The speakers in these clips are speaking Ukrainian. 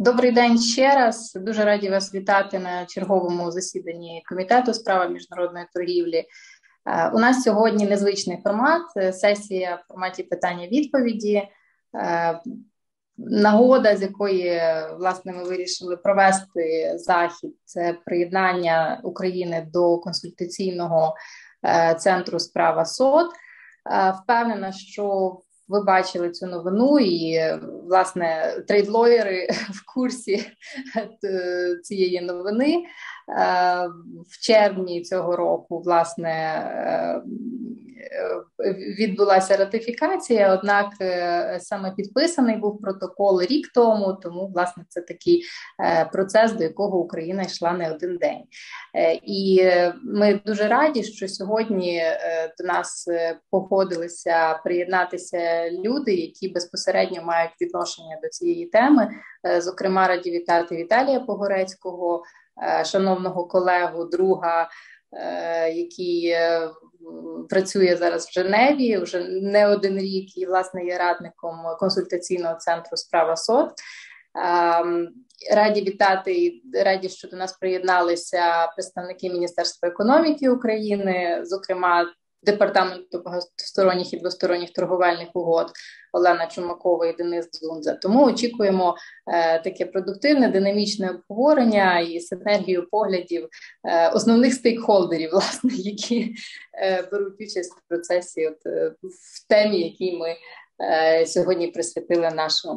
Добрий день ще раз. Дуже раді вас вітати на черговому засіданні Комітету справ міжнародної торгівлі. У нас сьогодні незвичний формат, сесія в форматі питання-відповіді. Нагода, з якої, власне, ми вирішили провести захід, це приєднання України до консультаційного центру справа СОТ. Впевнена, що ви бачили цю новину і, власне, трейдлоєри в курсі цієї новини. В червні цього року, власне, відбулася ратифікація, однак саме підписаний був протокол рік тому, власне, це такий процес, до якого Україна йшла не один день. І ми дуже раді, що сьогодні до нас погодилися приєднатися люди, які безпосередньо мають відношення до цієї теми. Зокрема, раді вітати Віталія Погорецького, шановного колегу, друга, який працює зараз в Женеві вже не один рік і, власне, є радником консультаційного центру справа СОТ. Раді вітати і раді, що до нас приєдналися представники Міністерства економіки України, зокрема Департаменту багатосторонніх і двосторонніх торговельних угод Олена Чумакова і Денис Дзунза. Тому очікуємо таке продуктивне, динамічне обговорення і синергію поглядів основних стейкхолдерів, власне, які беруть участь в процесі, в темі, якій ми сьогодні присвятили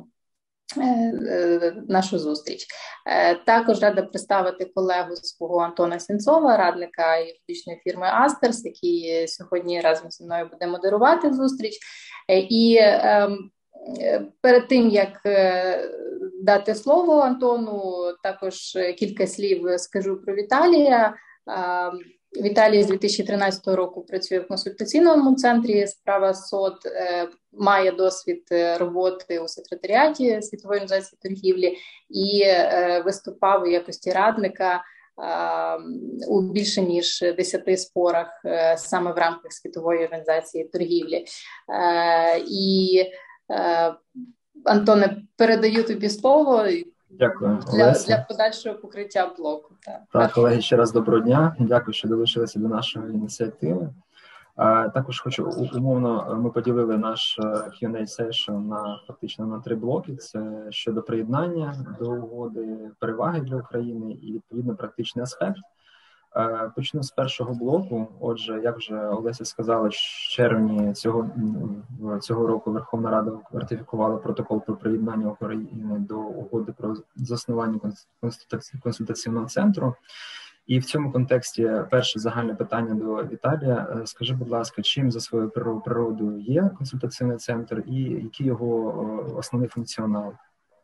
нашу зустріч. Також рада представити колегу свого Антона Сенцова, радника юридичної фірми Астерс, який сьогодні разом зі мною буде модерувати зустріч. І перед тим, як дати слово Антону, також кілька слів скажу про Віталія. Віталій з 2013 року працює в консультаційному центрі справа СОТ, має досвід роботи у секретаріаті Світової організації торгівлі і виступав у якості радника у більше ніж 10 спорах саме в рамках Світової організації торгівлі. І, Антоне, передаю тобі слово. Дякую, для подальшого покриття блоку. Так, колеги, ще раз доброго дня. Дякую, що долучилися до нашої ініціативи. Також хочу умовно, ми поділили наш Q&A session фактично на 3 блоки. Це щодо приєднання до угоди, переваги для України і, відповідно, практичний аспект. Почну з першого блоку. Отже, як вже Олеся сказала, в червні цього року Верховна Рада ратифікувала протокол про приєднання України до угоди про заснування консультаційного центру. І в цьому контексті перше загальне питання до Віталія. Скажи, будь ласка, чим за своєю природою є консультаційний центр і який його основний функціонал?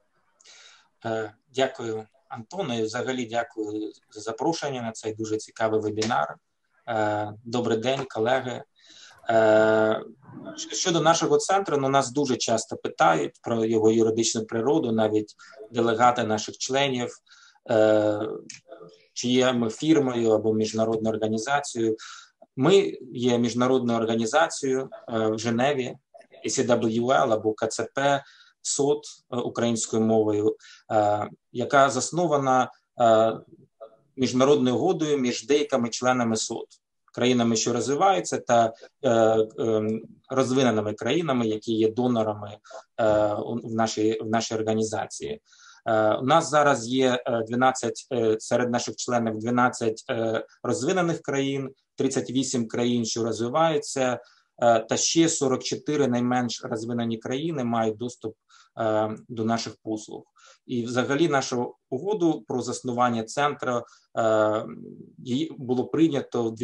Дякую, Антону, і взагалі дякую за запрошення на цей дуже цікавий вебінар. Добрий день, колеги. Щодо нашого центру, нас дуже часто питають про його юридичну природу, навіть делегати наших членів, чи є ми фірмою або міжнародною організацією. Ми є міжнародною організацією в Женеві, ECWL або КЦП, СОТ українською мовою, яка заснована міжнародною угодою між деякими членами СОТ, країнами, що розвиваються, та розвиненими країнами, які є донорами в нашій організації. У нас зараз є 12, серед наших членів 12 розвинених країн, 38 країн, що розвиваються, та ще 44 найменш розвинені країни мають доступ до наших послуг. І взагалі нашу угоду про заснування центру було прийнято в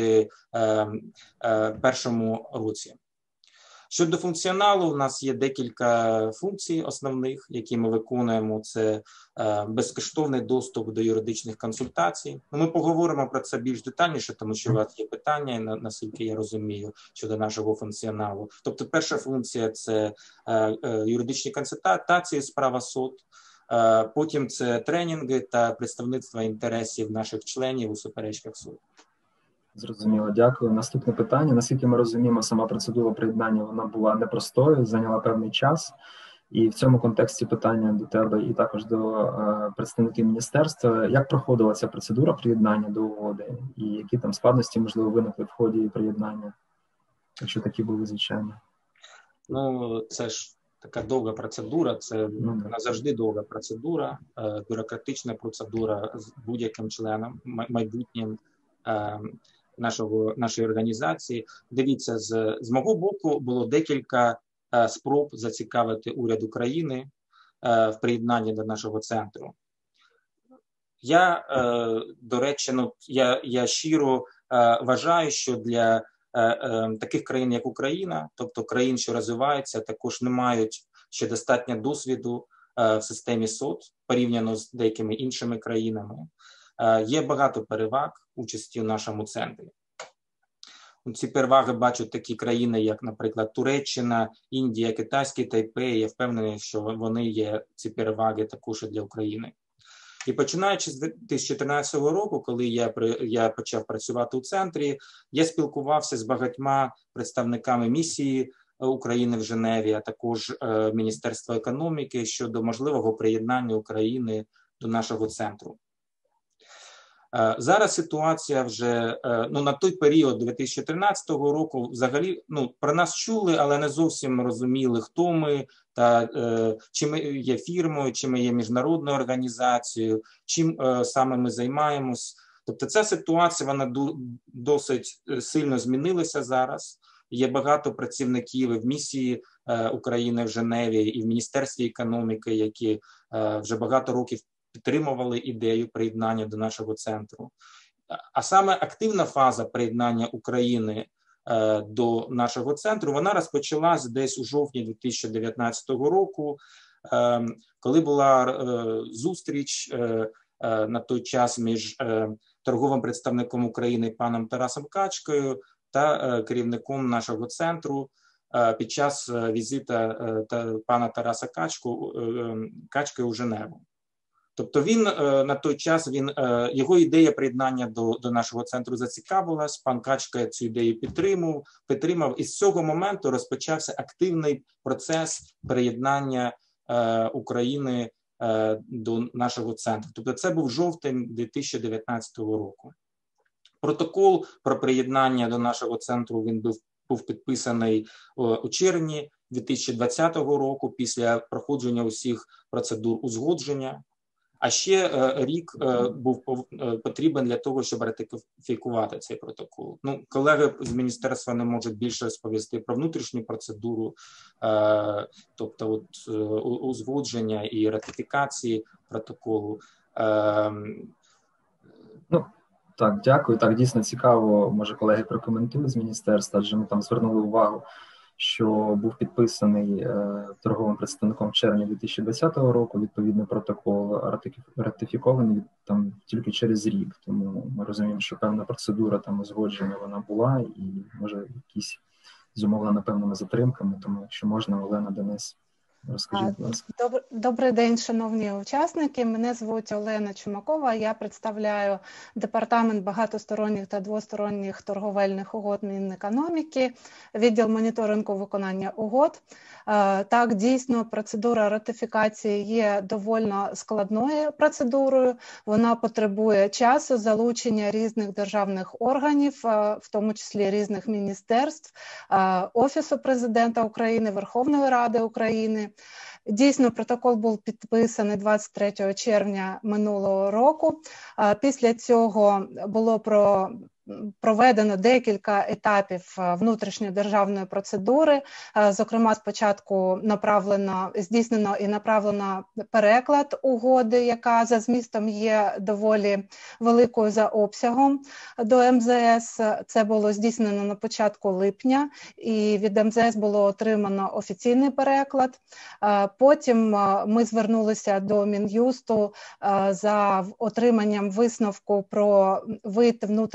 2001 році. Щодо функціоналу, у нас є декілька функцій основних, які ми виконуємо. Це безкоштовний доступ до юридичних консультацій. Ми поговоримо про це більш детальніше, тому що у вас є питання, наскільки я розумію, щодо нашого функціоналу. Тобто перша функція – це юридичні консультації справа СОТ, потім це тренінги та представництво інтересів наших членів у суперечках суду. Зрозуміло, дякую. Наступне питання. Наскільки ми розуміємо, сама процедура приєднання, вона була непростою, зайняла певний час. І в цьому контексті питання до тебе і також до представників міністерства. Як проходила ця процедура приєднання до угоди? І які там складності, можливо, виникли в ході приєднання, якщо такі були, звичайно? Ну, це ж така довга процедура, це назавжди довга процедура, бюрократична процедура з будь-яким членом, майбутнім нашої організації. Дивіться, з мого боку було декілька спроб зацікавити уряд України в приєднанні до нашого центру. Я, до речі, я щиро вважаю, що для таких країн, як Україна, тобто країн, що розвиваються, також не мають ще достатньо досвіду в системі СОТ, порівняно з деякими іншими країнами. Є багато переваг участі в нашому центрі. Ці переваги бачать такі країни, як, наприклад, Туреччина, Індія, Китайський Тайпей. Я впевнений, що вони є, ці переваги, також і для України. І починаючи з 2014 року, коли я почав працювати у центрі, я спілкувався з багатьма представниками місії України в Женеві, а також Міністерства економіки щодо можливого приєднання України до нашого центру. Зараз ситуація вже, на той період 2013 року взагалі, про нас чули, але не зовсім розуміли, хто ми, та чи ми є фірмою, чи ми є міжнародною організацією, чим саме ми займаємось. Тобто ця ситуація, вона досить сильно змінилася зараз. Є багато працівників і в місії України в Женеві, і в Міністерстві економіки, які вже багато років підтримували ідею приєднання до нашого центру. А саме активна фаза приєднання України до нашого центру, вона розпочалась десь у жовтні 2019 року, коли була зустріч на той час між торговим представником України паном Тарасом Качкою та керівником нашого центру під час візиту пана Тараса Качки у Женеву. Тобто він на той час, його ідея приєднання до нашого центру зацікавилась, пан Качка цю ідею підтримав, і з цього моменту розпочався активний процес приєднання України до нашого центру. Тобто це був жовтень 2019 року. Протокол про приєднання до нашого центру він був підписаний у червні 2020 року після проходження усіх процедур узгодження. А ще рік був потрібен для того, щоб ратифікувати цей протокол. Колеги з міністерства не можуть більше розповісти про внутрішню процедуру, тобто узгодження і ратифікації протоколу. Так, дякую. Так, дійсно цікаво, може колеги прокоментують з міністерства, адже ми там звернули увагу, що був підписаний торговим представником в червні 2020 року, відповідний протокол ратифікований там тільки через рік. Тому ми розуміємо, що певна процедура там узгодження вона була і може якісь зумовлена певними затримками. Тому, якщо можна, Олена, Денис, розкажіть, будь ласка. Добрий день, шановні учасники. Мене звуть Олена Чумакова. Я представляю Департамент багатосторонніх та двосторонніх торговельних угод Мінекономіки, відділ моніторингу виконання угод. Так, дійсно, процедура ратифікації є доволі складною процедурою. Вона потребує часу, залучення різних державних органів, в тому числі різних міністерств, Офісу Президента України, Верховної Ради України. Дійсно, протокол був підписаний 23 червня минулого року. Після цього було проведено декілька етапів внутрішньодержавної процедури. Зокрема, спочатку здійснено і направлено переклад угоди, яка за змістом є доволі великою за обсягом, до МЗС. Це було здійснено на початку липня, і від МЗС було отримано офіційний переклад. Потім ми звернулися до Мін'юсту за отриманням висновку про вид внутрішньодержавної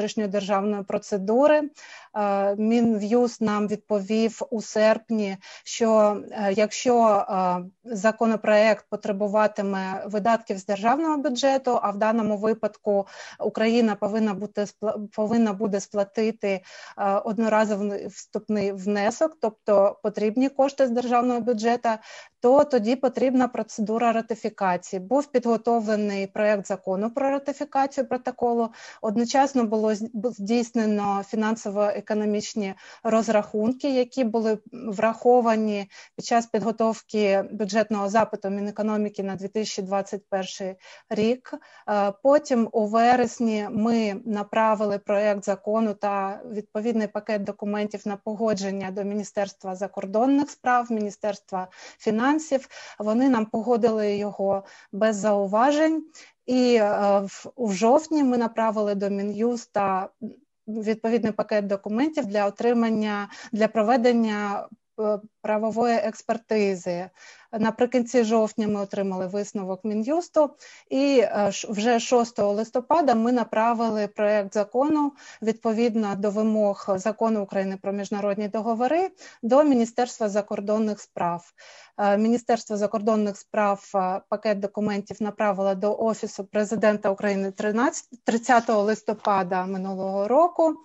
державної процедури. Мін'юст нам відповів у серпні, що якщо законопроект потребуватиме видатків з державного бюджету, а в даному випадку Україна повинна буде сплатити одноразовий вступний внесок, тобто потрібні кошти з державного бюджету, то тоді потрібна процедура ратифікації. Був підготовлений проєкт закону про ратифікацію протоколу, одночасно було здійснено фінансово-економічні розрахунки, які були враховані під час підготовки бюджетного запиту Мінекономіки на 2021 рік. Потім у вересні ми направили проєкт закону та відповідний пакет документів на погодження до Міністерства закордонних справ, Міністерства фінансів. Вони нам погодили його без зауважень. І в жовтні ми направили до Мін'юста відповідний пакет документів для проведення правової експертизи. Наприкінці жовтня ми отримали висновок Мін'юсту, і вже 6 листопада ми направили проєкт закону відповідно до вимог Закону України про міжнародні договори до Міністерства закордонних справ. Міністерство закордонних справ пакет документів направило до Офісу Президента України 30 листопада минулого року.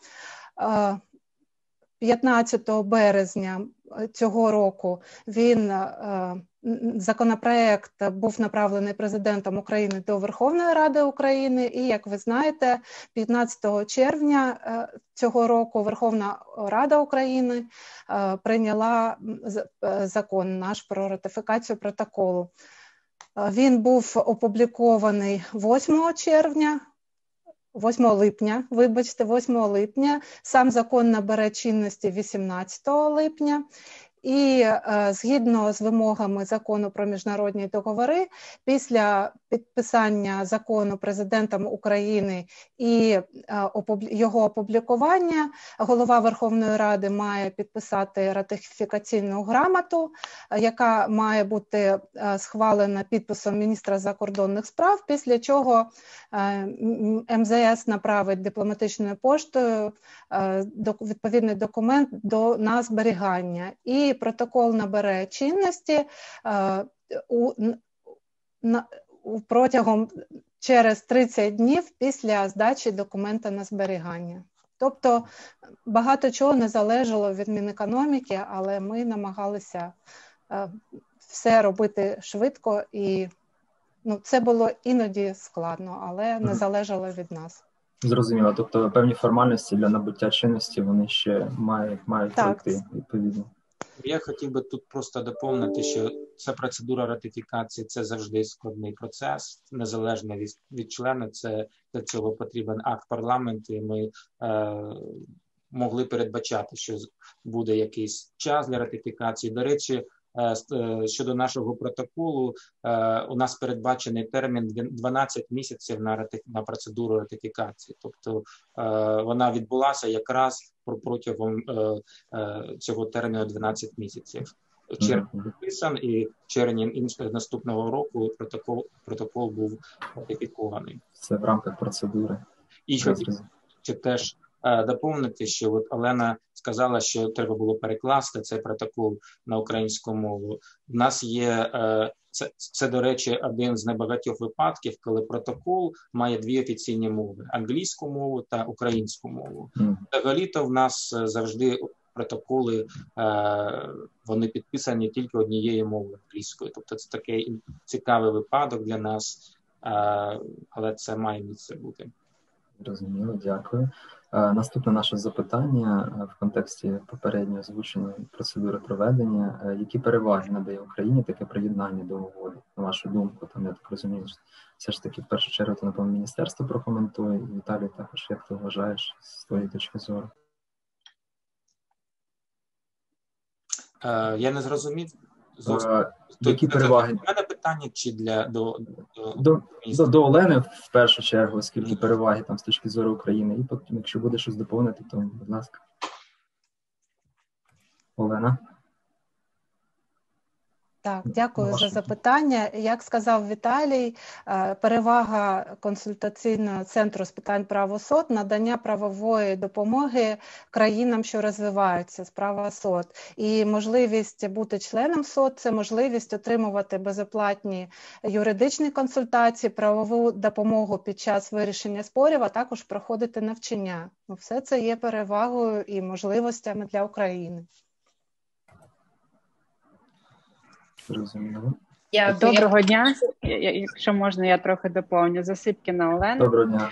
15 березня цього року законопроект був направлений Президентом України до Верховної Ради України, і, як ви знаєте, 15 червня цього року Верховна Рада України прийняла закон наш про ратифікацію протоколу. Він був опублікований 8 липня, сам закон набере чинності 18 липня. І згідно з вимогами Закону про міжнародні договори, після підписання закону Президентом України і його опублікування, голова Верховної Ради має підписати ратифікаційну грамоту, яка має бути схвалена підписом міністра закордонних справ, після чого МЗС направить дипломатичною поштою відповідний документ на зберігання. І протокол набере чинності протягом через 30 днів після здачі документа на зберігання. Тобто багато чого не залежало від Мінекономіки, але ми намагалися все робити швидко, і це було іноді складно, але не залежало від нас. Зрозуміло. Тобто певні формальності для набуття чинності вони ще мають пройти відповідно. Я хотів би тут просто доповнити, що ця процедура ратифікації – це завжди складний процес, незалежно від члена. Це для цього потрібен акт парламенту, і ми могли передбачати, що буде якийсь час для ратифікації. До речі, щодо нашого протоколу, у нас передбачений термін 12 місяців на процедуру ратифікації. Тобто вона відбулася якраз протягом цього терміну 12 місяців. Червень підписан, і в червні наступного року протокол був ратифікований. Це в рамках процедури. І хотів теж доповнити, що от Олена сказала, що треба було перекласти цей протокол на українську мову. У нас є, це, до речі, один з небагатьох випадків, коли протокол має дві офіційні мови – англійську мову та українську мову. Взагалі-то в нас завжди протоколи, вони підписані тільки однією мовою англійською. Тобто це такий цікавий випадок для нас, але це має місце бути. Розуміло, дякую. Наступне наше запитання в контексті попередньо озвученої процедури проведення. Які переваги надає Україні таке приєднання до угоди? На вашу думку, там, я так розумію, все ж таки в першу чергу це, напевно, міністерство прокоментує. І Віталій, також, як ти вважаєш з твоєї точки зору? Я не зрозумів. Які переваги? У мене питання чи до Олени в першу чергу, оскільки переваги там з точки зору України, і потім, якщо буде щось доповнити, то, будь ласка. Олена? Так, дякую за запитання. Як сказав Віталій, перевага консультаційного центру з питань прав СОТ – надання правової допомоги країнам, що розвиваються з права СОТ. І можливість бути членом СОТ – це можливість отримувати безоплатні юридичні консультації, правову допомогу під час вирішення спорів, а також проходити навчання. Все це є перевагою і можливостями для України. Зрозуміло. Доброго дня. Якщо можна, я трохи доповню. Засипкіна Олена. Доброго дня.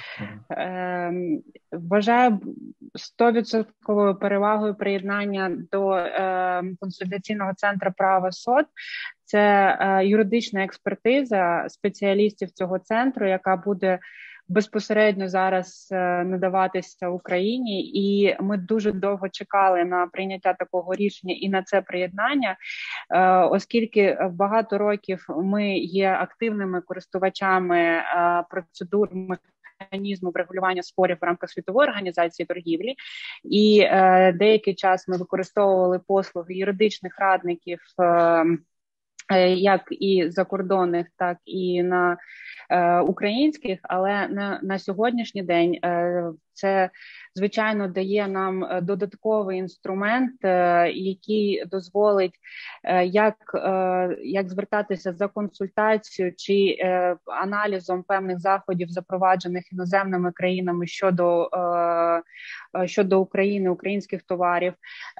Вважаю 100% перевагою приєднання до консультаційного центру права СОТ. Це юридична експертиза спеціалістів цього центру, яка буде безпосередньо зараз надаватися Україні, і ми дуже довго чекали на прийняття такого рішення і на це приєднання, оскільки багато років ми є активними користувачами процедур механізму врегулювання спорів в рамках Світової організації торгівлі, і деякий час ми використовували послуги юридичних радників як і закордонних, так і на українських, але на сьогоднішній день це, звичайно, дає нам додатковий інструмент, який дозволить як звертатися за консультацією чи аналізом певних заходів, запроваджених іноземними країнами щодо України, українських товарів,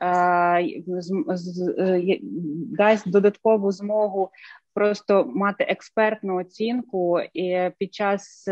дасть додаткову змогу просто мати експертну оцінку і під час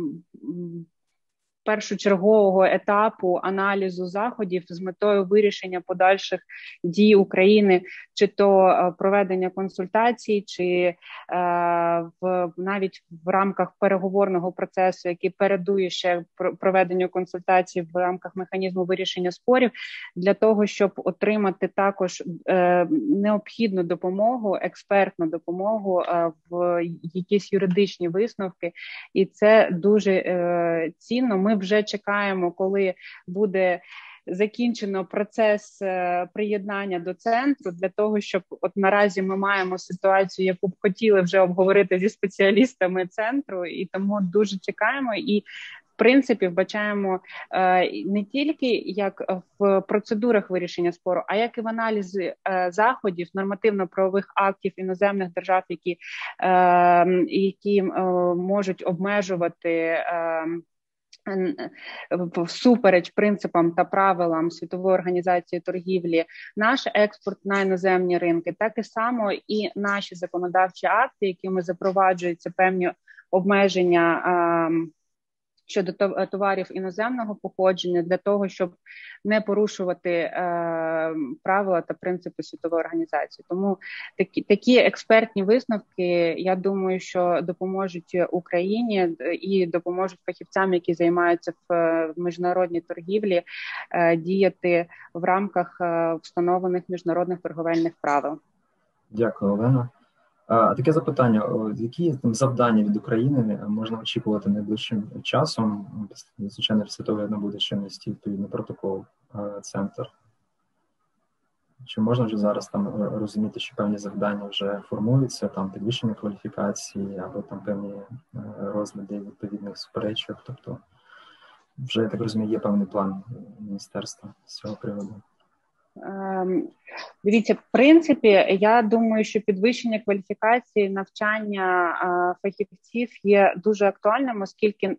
першочергового етапу аналізу заходів з метою вирішення подальших дій України, чи то проведення консультацій, чи навіть в рамках переговорного процесу, який передує ще проведенню консультацій в рамках механізму вирішення спорів, для того, щоб отримати також необхідну допомогу, експертну допомогу в якісь юридичні висновки. І це дуже цінно. Ми вже чекаємо, коли буде закінчено процес приєднання до центру, для того, щоб от наразі ми маємо ситуацію, яку б хотіли вже обговорити зі спеціалістами центру, і тому дуже чекаємо і в принципі вбачаємо не тільки як в процедурах вирішення спору, а як і в аналізі заходів, нормативно-правових актів іноземних держав, які можуть обмежувати всупереч принципам та правилам Світової організації торгівлі наш експорт на іноземні ринки, так і само і наші законодавчі акти, якими запроваджуються певні обмеження щодо товарів іноземного походження, для того, щоб не порушувати правила та принципи Світової організації. Тому такі експертні висновки, я думаю, що допоможуть Україні і допоможуть фахівцям, які займаються в міжнародній торгівлі, діяти в рамках встановлених міжнародних торговельних правил. Дякую, Олена. Таке запитання, які завдання від України можна очікувати найближчим часом? Звичайно, після того, як набуде чинності відповідний протокол центр. Чи можна вже зараз там розуміти, що певні завдання вже формуються, там підвищення кваліфікації або там певні розгляди відповідних суперечок? Тобто вже, я так розумію, є певний план міністерства з цього приводу? Дивіться, в принципі, я думаю, що підвищення кваліфікації, навчання фахівців є дуже актуальним, оскільки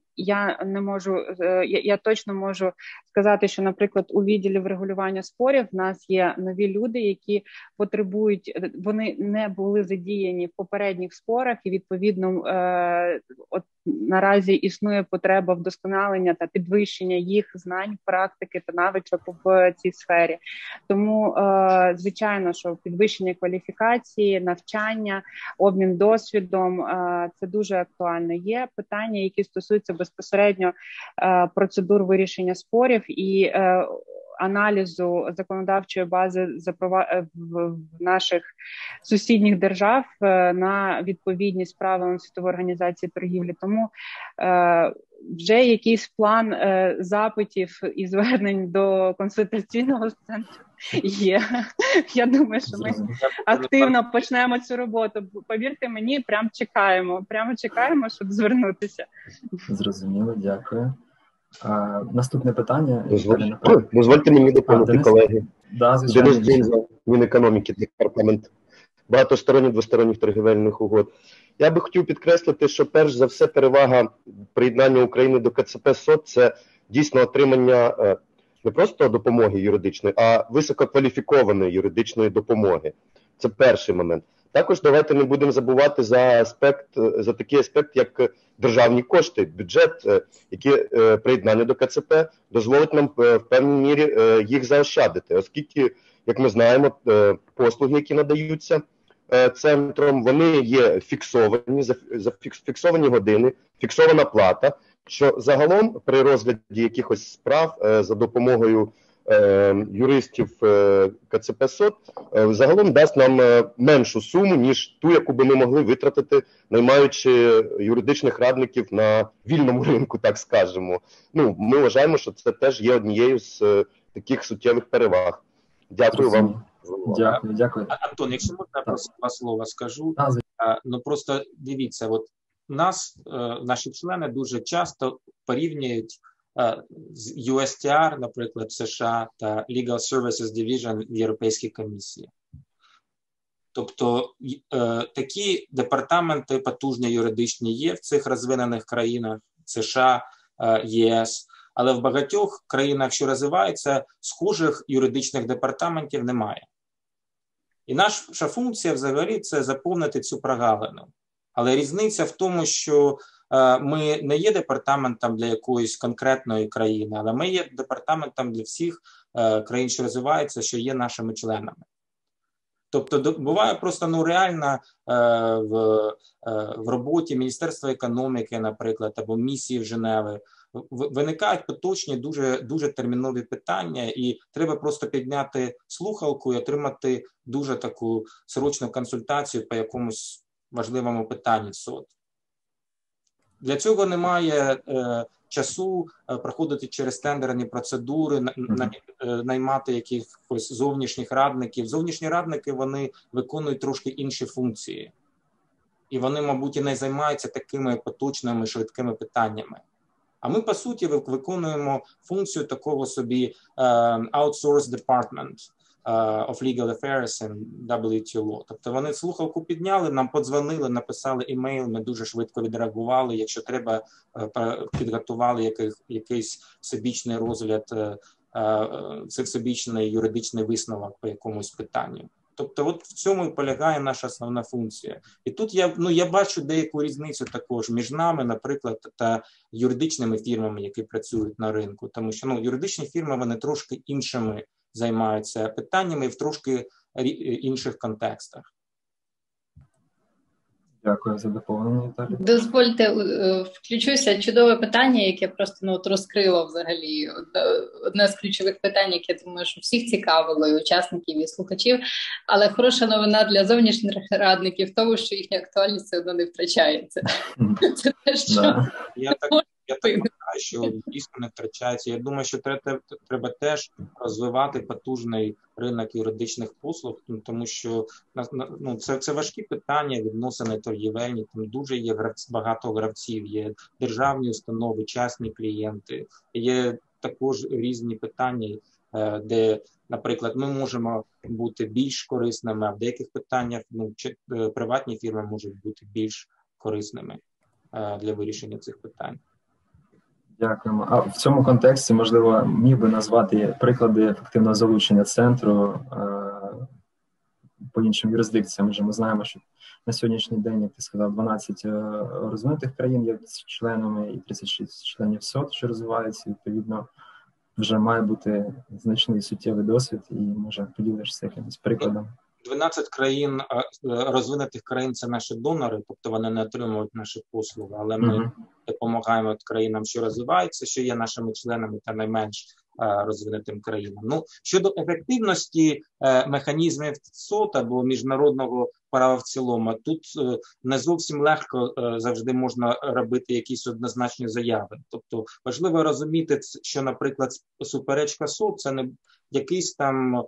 я точно можу сказати, що, наприклад, у відділі врегулювання спорів в нас є нові люди, які потребують, вони не були задіяні в попередніх спорах, і відповідно от наразі існує потреба вдосконалення та підвищення їх знань, практики та навичок в цій сфері. Тому, звичайно, що підвищення кваліфікації, навчання, обмін досвідом – це дуже актуально. Є питання, які стосуються безпосередньо процедур вирішення спорів і аналізу законодавчої бази в наших сусідніх держав на відповідність правилам Світової організації торгівлі. Тому вже якийсь план запитів і звернень до консультаційного центру є. Я думаю, що ми активно почнемо цю роботу. Повірте мені, прямо чекаємо, щоб звернутися. Зрозуміло, дякую. Наступне питання. Дозвольте мені доповнити, колеги. Да, Денис Дзинза, Мінекономіки, департамент багатосторонніх двосторонніх торгівельних угод. Я би хотів підкреслити, що перш за все перевага приєднання України до КЦП СОТ – це дійсно отримання не просто допомоги юридичної, а висококваліфікованої юридичної допомоги. Це перший момент. Також давайте не будемо забувати за такий аспект, як державні кошти, бюджет, які приєднання до КЦП дозволить нам в певній мірі їх заощадити, оскільки, як ми знаємо, послуги, які надаються центром, вони є фіксовані, фіксовані години, фіксована плата, що загалом при розгляді якихось справ за допомогою юристів КЦП СОТ загалом дасть нам меншу суму, ніж ту, яку би ми могли витратити, наймаючи юридичних радників на вільному ринку, так скажемо. Ну, ми вважаємо, що це теж є однією з таких суттєвих переваг. Дякую вам. Дякую. Антон, якщо можна, просто два слова скажу. Ну просто дивіться, от наші члени дуже часто порівнюють з USTR, наприклад, в США та Legal Services Division в Європейській комісії. Тобто такі департаменти потужні юридичні є в цих розвинених країнах США, ЄС, але в багатьох країнах, що розвиваються, схожих юридичних департаментів немає. І наша функція взагалі – це заповнити цю прогалину. Але різниця в тому, що ми не є департаментом для якоїсь конкретної країни, але ми є департаментом для всіх країн, що розвиваються, що є нашими членами. Тобто буває просто реально в роботі Міністерства економіки, наприклад, або місії в Женеви, виникають поточні, дуже термінові питання, і треба просто підняти слухалку і отримати дуже таку срочну консультацію по якомусь важливому питанні СОТ. Для цього немає часу проходити через тендерні процедури, наймати якихось зовнішніх радників. Зовнішні радники, вони виконують трошки інші функції. І вони, мабуть, і не займаються такими поточними, швидкими питаннями. А ми, по суті, виконуємо функцію такого собі outsourced department of legal affairs and WTO law. Тобто вони слухавку підняли, нам подзвонили, написали імейл, ми дуже швидко відреагували. Якщо треба, підготували якийсь всебічний розгляд, всебічний юридичний висновок по якомусь питанню. Тобто от в цьому і полягає наша основна функція. І тут я бачу деяку різницю також між нами, наприклад, та юридичними фірмами, які працюють на ринку. Тому що юридичні фірми, вони трошки іншими займаються питаннями і в трошки інших контекстах. Дякую за доповнення, Наталі. Дозвольте, включуся. Чудове питання, яке просто розкрило взагалі одне з ключових питань, яке, думаю, що всіх цікавило, і учасників, і слухачів. Але хороша новина для зовнішніх радників в тому, що їхня актуальність все одно не втрачається. Це те, що... Я так вважаю, що дійсно не втрачається. Я думаю, що треба теж розвивати потужний ринок юридичних послуг, тому що це важкі питання, відносини торгівельні, там дуже є багато гравців, є державні установи, частні клієнти, є також різні питання, де, наприклад, ми можемо бути більш корисними, а в деяких питаннях приватні фірми можуть бути більш корисними для вирішення цих питань. Дякуємо. А в цьому контексті, можливо, міг би назвати приклади ефективного залучення центру по іншим юрисдикціям. Ми знаємо, що на сьогоднішній день, як ти сказав, 12 розвинутих країн є членами і 36 членів СОТ, що розвиваються. Відповідно, вже має бути значний суттєвий досвід, і, може, поділишся якимось прикладом. 12 країн, розвинутих країн – це наші донори, тобто вони не отримують наші послуги, але ми допомагаємо країнам, що розвиваються, що є нашими членами та найменш розвинутим країнам. Щодо ефективності механізмів СОТ або міжнародного права в цілому, тут не зовсім легко завжди можна робити якісь однозначні заяви. Тобто важливо розуміти, що, наприклад, суперечка СОТ – це якийсь там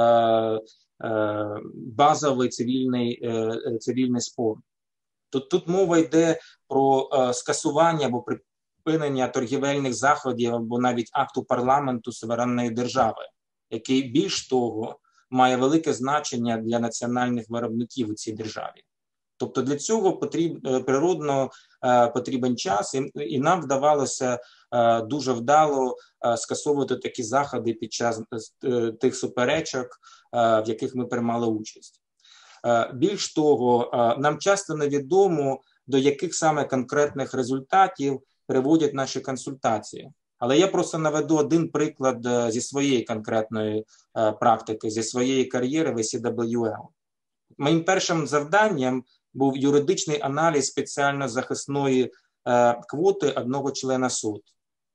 базовий цивільний спор. Тут мова йде про скасування або припинення торгівельних заходів або навіть акту парламенту суверенної держави, який, більш того, має велике значення для національних виробників у цій державі. Тобто для цього природно потрібен час, і нам вдавалося дуже вдало скасовувати такі заходи під час тих суперечок, в яких ми приймали участь. Більш того, нам часто невідомо, до яких саме конкретних результатів приводять наші консультації. Але я просто наведу один приклад зі своєї конкретної практики, зі своєї кар'єри в ACWL. Моїм першим завданням був юридичний аналіз спеціально захисної квоти одного члена СОТ.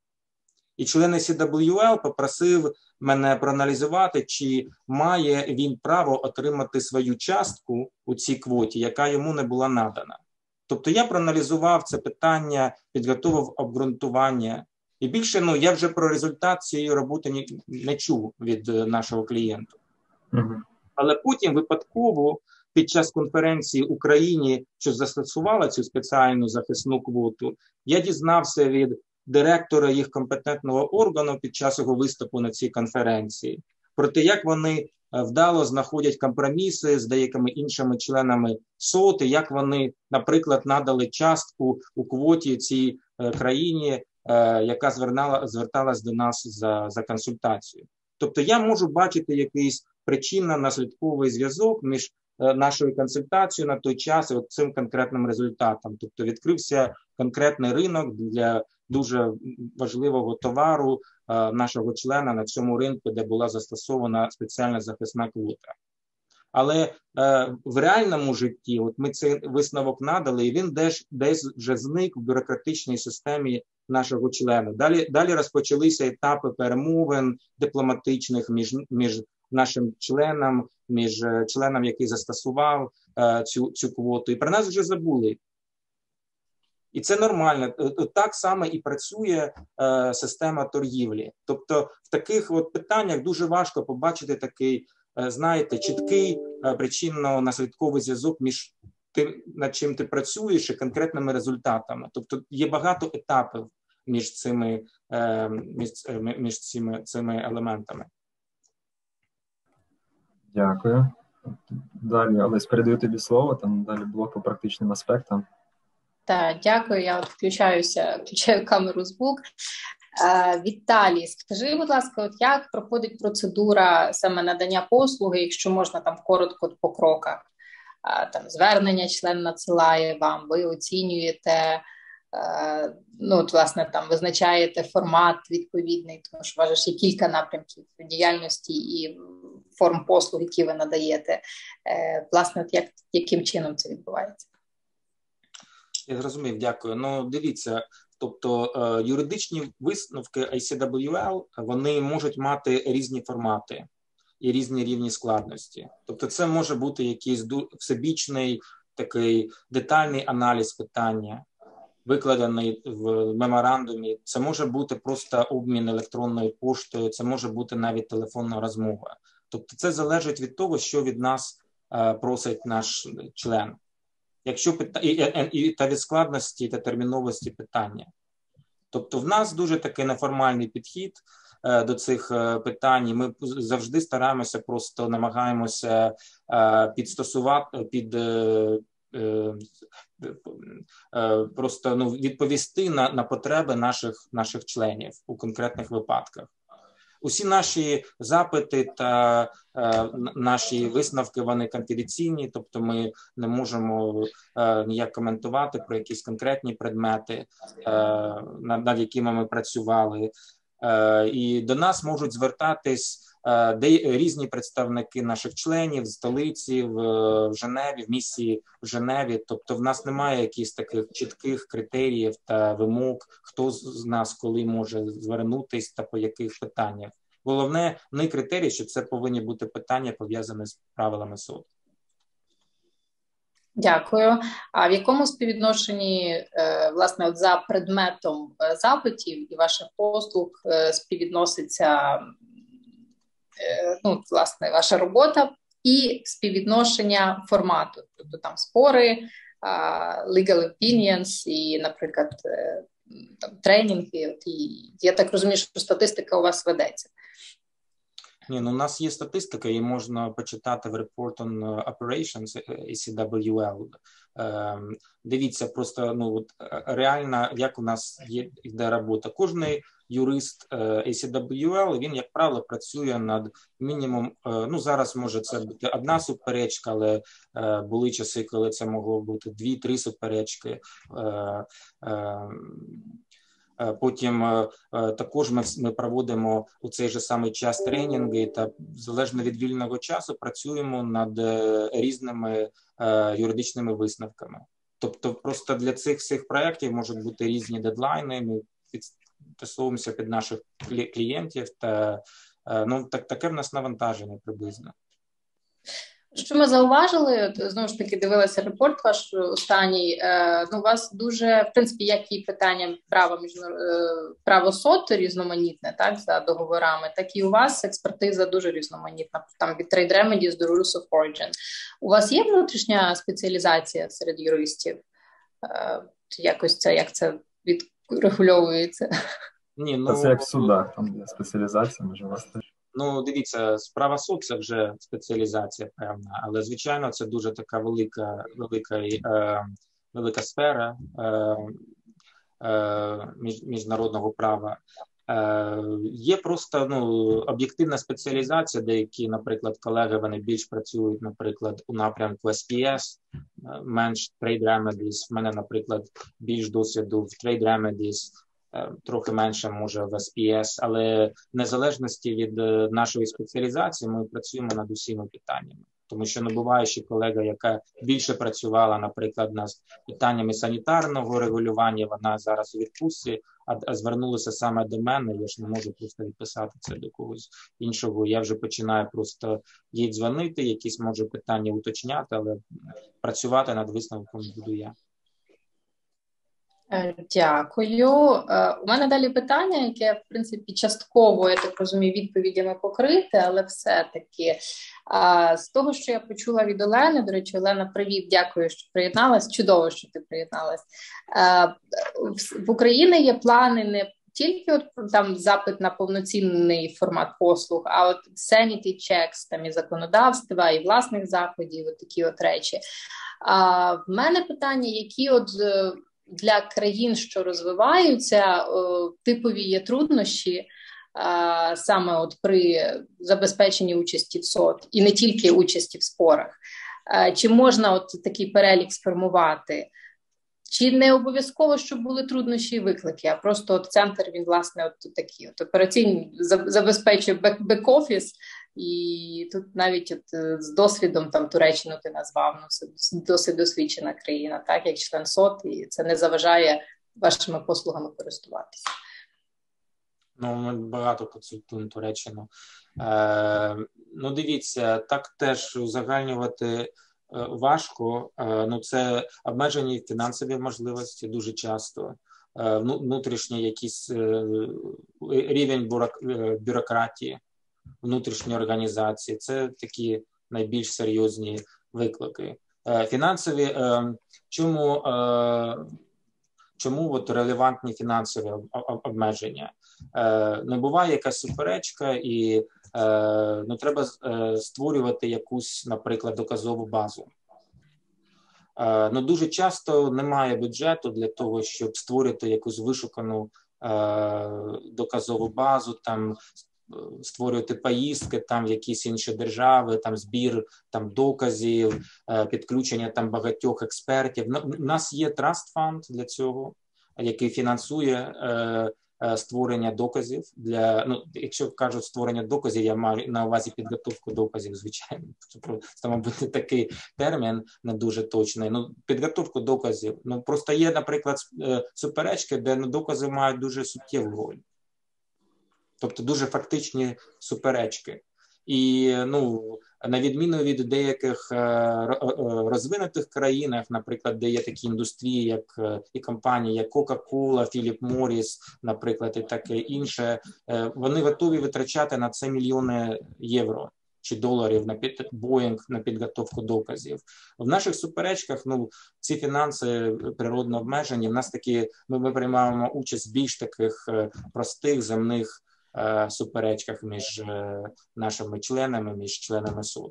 І член ACWL попросив мене проаналізувати, чи має він право отримати свою частку у цій квоті, яка йому не була надана. Тобто я проаналізував це питання, підготував обґрунтування. І більше, я вже про результат цієї роботи не чув від нашого клієнта. Але потім випадково під час конференції в Україні, що застосувала цю спеціальну захисну квоту, я дізнався від директора їх компетентного органу під час його виступу на цій конференції про те, як вони вдало знаходять компроміси з деякими іншими членами СОТ, і як вони, наприклад, надали частку у квоті цій країні, яка зверталась до нас за консультацією. Тобто я можу бачити якийсь причинно-наслідковий зв'язок між нашою консультацією на той час і цим конкретним результатом. Тобто відкрився конкретний ринок для дуже важливого товару нашого члена на цьому ринку, де була застосована спеціальна захисна квота. Але в реальному житті ми цей висновок надали, і він десь вже зник в бюрократичній системі нашого члена. Далі розпочалися етапи перемовин дипломатичних між нашим членом, між членом, який застосував цю квоту. І про нас вже забули. І це нормально. Так само і працює система торгівлі. Тобто в таких питаннях дуже важко побачити такий, знаєте, чіткий причинно-наслідковий зв'язок між тим, над чим ти працюєш, і конкретними результатами. Тобто є багато етапів між цими елементами. Дякую. Далі, Олесь, передаю тобі слово, там далі блок по практичним аспектам. Так, дякую. Я включаю камеру звук. Віталій, скажи, будь ласка, як проходить процедура саме надання послуги, якщо можна там коротко по кроках? Там звернення член надсилає вам, ви оцінюєте, власне, там визначаєте формат відповідний, тому що вважаєш, є кілька напрямків діяльності і форм послуг, які ви надаєте. Власне, яким чином це відбувається? Я зрозумів, дякую. Дивіться, тобто юридичні висновки ACWL, вони можуть мати різні формати і різні рівні складності. Тобто це може бути якийсь всебічний такий детальний аналіз питання, викладений в меморандумі. Це може бути просто обмін електронною поштою, це може бути навіть телефонна розмова. Тобто це залежить від того, що від нас просить наш член. Та від складності та терміновості питання. Тобто в нас дуже такий неформальний підхід до цих питань. Ми завжди стараємося, просто намагаємося відповісти на потреби наших членів у конкретних випадках. Усі наші запити та наші висновки, вони конфіденційні, тобто ми не можемо ніяк коментувати про якісь конкретні предмети, над якими ми працювали. І до нас можуть звертатись різні представники наших членів з столиці в Женеві, в місії в Женеві. Тобто в нас немає якихось таких чітких критеріїв та вимог, хто з нас коли може звернутись та по яких питаннях. Головне, не критерій, що це повинні бути питання, пов'язані з правилами СОТ. Дякую. А в якому співвідношенні, власне, за предметом запитів і ваших послуг співвідноситься ну, власне, ваша робота і співвідношення формату, тобто там спори, legal opinions і, наприклад, там, тренінги. От, і я так розумію, що статистика у вас ведеться. Ні, ну у нас є статистика, її можна почитати в Report on Operations ACWL. Дивіться, просто ну от реально, як у нас йде робота. Кожний юрист ACWL, він, як правило, працює над мінімум, ну зараз може це бути одна суперечка, але були часи, коли це могло бути 2-3 суперечки. Потім також ми проводимо у цей же самий час тренінги та залежно від вільного часу працюємо над різними юридичними висновками. Тобто просто для цих всіх проєктів можуть бути різні дедлайни, ми підстосовуємося під наших клієнтів та ну, таке в нас навантаження приблизно. Що ми зауважили, знову ж таки дивилася репорт ваш останній, ну у вас дуже, в принципі, як і питання право СОТ різноманітне, так, за договорами, так і у вас експертиза дуже різноманітна, там від Trade Remedies до Rules of Origin. У вас є внутрішня спеціалізація серед юристів? Якось це, як це відрегульовується? Ні, ну, це як в судах, там є спеціалізація, може у вас теж. Ну, дивіться, справа суд – це вже спеціалізація певна, але, звичайно, це дуже така велика сфера міжнародного права. Є просто ну, об'єктивна спеціалізація, деякі, наприклад, колеги, вони більш працюють, наприклад, у напрямку SPS, менш Trade Remedies. В мене, наприклад, більш досвіду в Trade Remedies, трохи менше, може, в SPS, але в незалежності від нашої спеціалізації ми працюємо над усіма питаннями. Тому що не буває ще колега, яка більше працювала, наприклад, над питаннями санітарного регулювання, вона зараз у відпустці, а звернулася саме до мене, я ж не можу просто відписати це до когось іншого. Я вже починаю просто їй дзвонити, якісь, може, питання уточняти, але працювати над висновком буду я. Дякую. У мене далі питання, яке, в принципі, частково, я так розумію, відповідями покрите, але все-таки з того, що я почула від Олени, до речі, Олена, привіт, дякую, що приєдналась, чудово, що ти приєдналась. В Україні є плани не тільки от там запит на повноцінний формат послуг, а от sanity checks, там і законодавства, і власних заходів, от такі от речі. В мене питання, які от для країн, що розвиваються, типові є труднощі саме от при забезпеченні участі в СОТ і не тільки участі в спорах. Чи можна от такий перелік сформувати? Чи не обов'язково, щоб були труднощі і виклики, а просто от центр, він, власне, от такий от операційний, забезпечує бек-офіс, і тут навіть от з досвідом там Туреччину ти назвав, ну це досить досвідчена країна, так, як член СОТ, і це не заважає вашими послугами користуватися. Ну, ми багато консультуємо Туреччину. Ну, дивіться, так теж узагальнювати важко. Ну, це обмежені фінансові можливості дуже часто, внутрішній якийсь рівень бюрократії, внутрішні організації. Це такі найбільш серйозні виклики. Фінансові, чому от релевантні фінансові обмеження? Не буває якась суперечка і ну, треба створювати якусь, наприклад, доказову базу. Ну, дуже часто немає бюджету для того, щоб створити якусь вишукану доказову базу, там створювати поїздки там в якісь інші держави, там збір там доказів, підключення там багатьох експертів. У нас є Trust Fund для цього, який фінансує створення доказів для, ну, якщо кажуть створення доказів, я маю на увазі підготовку доказів, звичайно. Це, мабуть, такий термін не дуже точний. Ну, підготовку доказів. Ну, просто є, наприклад, суперечки, де докази мають дуже суттєву роль. Тобто дуже фактичні суперечки. І, на відміну від деяких розвинутих країнах, наприклад, де є такі індустрії, як і компанії, як Coca-Cola, Philip Morris, наприклад, і таке інше, вони готові витрачати на це мільйони євро чи доларів на Boeing, на підготовку доказів. В наших суперечках, ці фінанси природно обмежені. В нас такі, ми приймаємо участь в більш таких простих земних суперечках між нашими членами, між членами суду.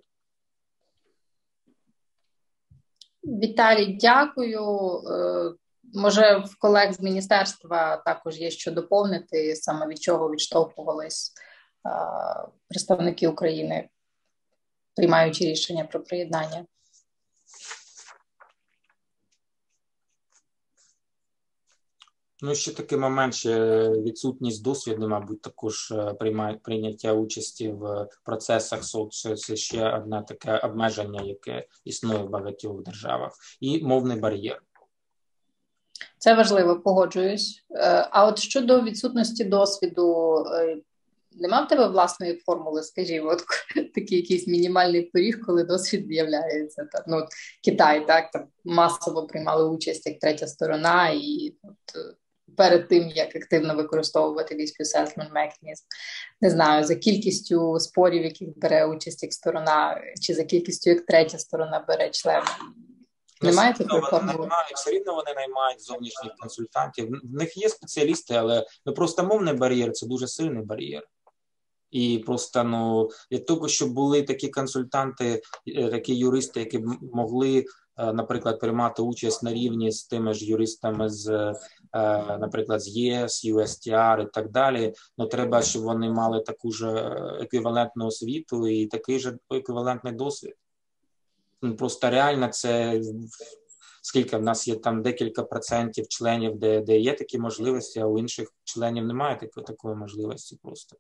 Віталій, дякую. Може, в колег з міністерства також є що доповнити, саме від чого відштовхувались представники України, приймаючи рішення про приєднання? Ще такий момент, ще відсутність досвіду, мабуть, також прийняття участі в процесах суду. Це ще одне таке обмеження, яке існує в багатьох державах. І мовний бар'єр. Це важливо, погоджуюсь. А от щодо відсутності досвіду, нема в тебе власної формули, скажімо, от такий якийсь мінімальний поріг, коли досвід з'являється. Китай, так, там масово приймали участь як третя сторона, і перед тим, як активно використовувати dispute settlement mechanism, не знаю, за кількістю спорів, яких бере участь як сторона, чи за кількістю, як третя сторона бере член. Немає такої формули? Все рівно вони наймають зовнішніх консультантів. В них є спеціалісти, але просто мовний бар'єр – це дуже сильний бар'єр. І просто, для того, щоб були такі консультанти, такі юристи, які б могли, наприклад, приймати участь на рівні з тими ж юристами, наприклад, з ЄС, USTR і так далі, треба, щоб вони мали таку ж еквівалентну освіту і такий же еквівалентний досвід. Просто реально це, скільки в нас є там декілька процентів членів, де є такі можливості, а у інших членів немає такої можливості просто.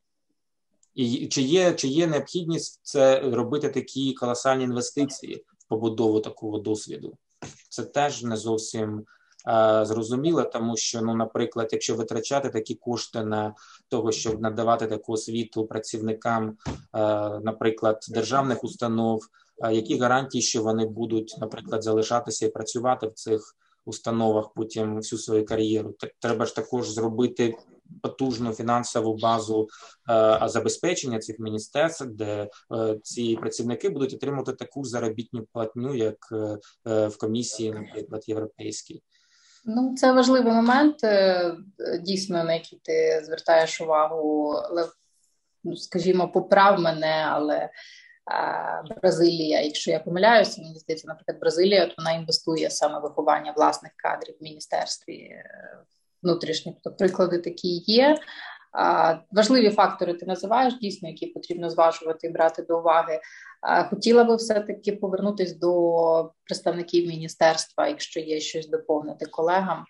І чи є необхідність це робити такі колосальні інвестиції в побудову такого досвіду? Це теж не зовсім зрозуміло, тому що, наприклад, якщо витрачати такі кошти на того, щоб надавати таку освіту працівникам, наприклад, державних установ, які гарантії, що вони будуть, наприклад, залишатися і працювати в цих установах потім всю свою кар'єру? Треба ж також зробити потужну фінансову базу забезпечення цих міністерств, де ці працівники будуть отримувати таку заробітну платню, як в комісії, наприклад, європейській. Це важливий момент, дійсно, на який ти звертаєш увагу, але, скажімо, поправ мене, але Бразилія, якщо я помиляюся, мені здається, наприклад, Бразилія, вона інвестує саме в виховання власних кадрів в міністерстві внутрішніх, тобто приклади такі є. Важливі фактори ти називаєш, дійсно, які потрібно зважувати і брати до уваги. Хотіла би все-таки повернутися до представників міністерства, якщо є щось доповнити колегам.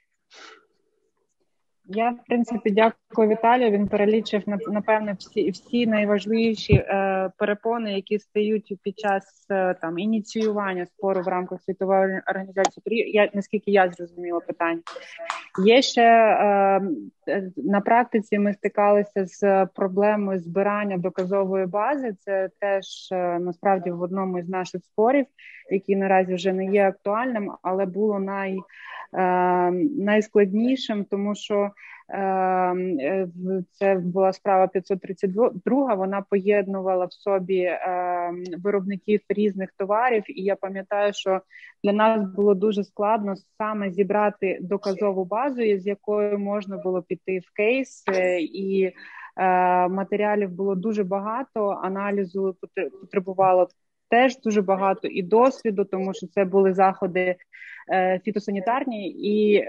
Я, в принципі, дякую Віталію. Він перелічив, напевне, всі найважливіші перепони, які стають під час ініціювання спору в рамках Світової організації. Наскільки я зрозуміла питання. Є ще на практиці ми стикалися з проблемою збирання доказової бази. Це теж насправді в одному із наших спорів, який наразі вже не є актуальним, але було найскладнішим, тому що це була справа 532, вона поєднувала в собі виробників різних товарів, і я пам'ятаю, що для нас було дуже складно саме зібрати доказову базу, з якою можна було піти в кейс, і матеріалів було дуже багато, аналізу потребувало теж дуже багато і досвіду, тому що це були заходи фітосанітарні, і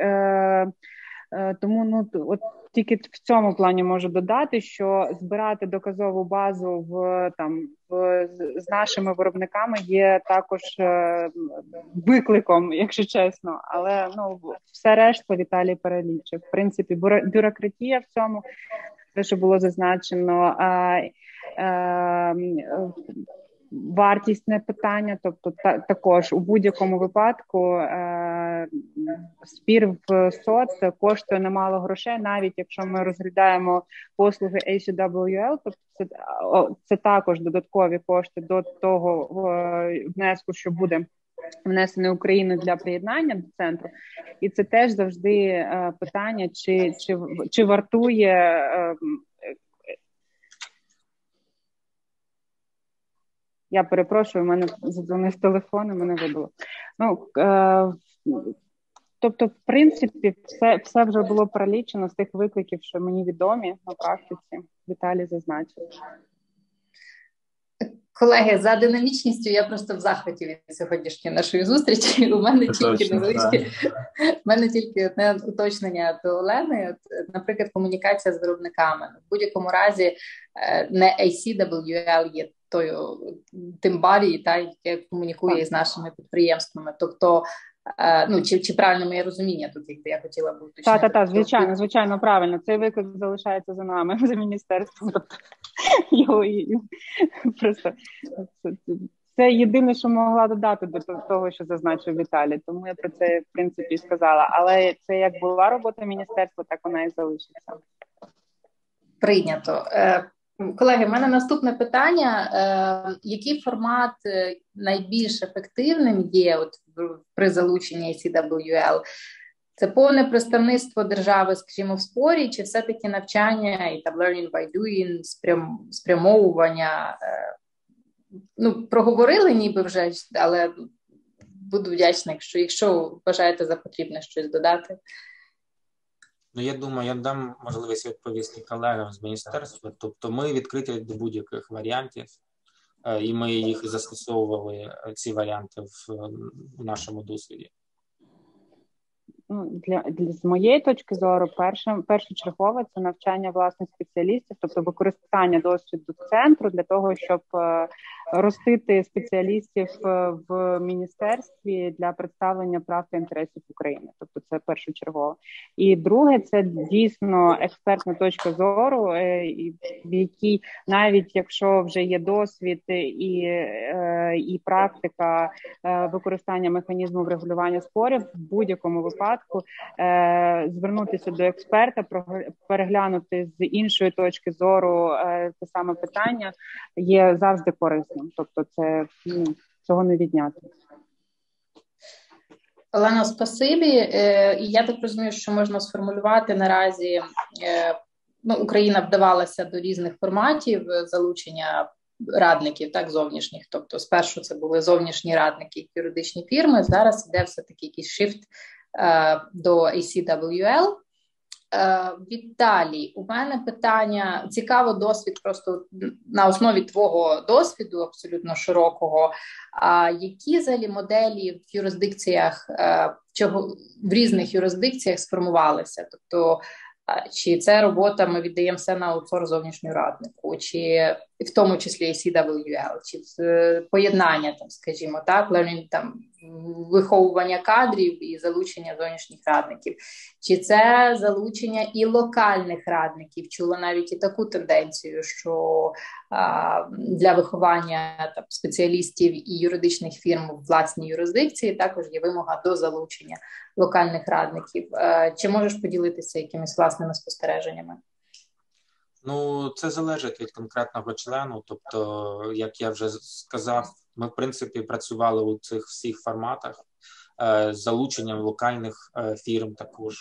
тому от тільки в цьому плані можу додати, що збирати доказову базу з нашими виробниками є також викликом, якщо чесно, але все решта Віталій перелічив. В принципі, бюрократія в цьому, те, що було зазначено, вартісне питання, тобто також у будь-якому випадку спір в СОТ коштує немало грошей, навіть якщо ми розглядаємо послуги ACWL, тобто це також додаткові кошти до того внеску, що буде внесений Україною для приєднання до центру. І це теж завжди питання, чи вартує... Я перепрошую, у мене задзвонив телефон, і мене вибило. Тобто, в принципі, все вже було перелічено з тих викликів, що мені відомі на практиці. Віталій зазначив. Колеги, за динамічністю я просто в захваті від сьогоднішньої нашої зустрічі. У мене тільки одне уточнення до Олени. Наприклад, комунікація з виробниками. В будь-якому разі не ACWL є тим барі, яке комунікує з нашими підприємствами. Тобто, чи правильно моє розуміння тут, якби я хотіла б уточнити? Так, звичайно, правильно. Цей виклик залишається за нами, за міністерством. Тобто, просто це єдине, що могла додати до того, що зазначив Віталій. Тому я про це, в принципі, сказала. Але це як була робота міністерства, так вона і залишиться. Прийнято. Колеги, в мене наступне питання. Який формат найбільш ефективним є при залученні ACWL? Це повне представництво держави, скажімо, в спорі, чи все-таки навчання і learning by doing, спрямовування? Проговорили ніби вже, але буду вдячна, якщо вважаєте за потрібне щось додати. Я думаю, я дам можливість відповісти колегам з міністерства. Тобто ми відкриті до будь-яких варіантів, і ми їх застосовували, ці варіанти, в нашому досвіді. З моєї точки зору, першочергове це навчання власних спеціалістів, тобто використання досвіду центру для того, щоб ростити спеціалістів в міністерстві для представлення прав та інтересів України. Тобто це першочергово. І друге, це дійсно експертна точка зору, в якій навіть якщо вже є досвід і практика використання механізму врегулювання спорів, в будь-якому випадку звернутися до експерта, переглянути з іншої точки зору те саме питання є завжди корисним. Тобто це цього не відняти. Олена, спасибі. І я так розумію, що можна сформулювати наразі, Україна вдавалася до різних форматів залучення радників, зовнішніх. Тобто спершу це були зовнішні радники, юридичні фірми, зараз іде все-таки якийсь шифт до ACWL. Віталій, у мене питання, цікаво досвід просто на основі твого досвіду абсолютно широкого, які взагалі моделі в юрисдикціях, в різних юрисдикціях сформувалися? Тобто, чи це робота, ми віддаємо все на аутсорс зовнішнього раднику, чи в тому числі ACWL, чи поєднання, скажімо так, виховування кадрів і залучення зовнішніх радників, чи це залучення і локальних радників? Чула навіть і таку тенденцію, що для виховання спеціалістів і юридичних фірм в власній юрисдикції також є вимога до залучення локальних радників. Чи можеш поділитися якимись власними спостереженнями? Це залежить від конкретного члену. Тобто, як я вже сказав, ми, в принципі, працювали у цих всіх форматах з залученням локальних фірм також.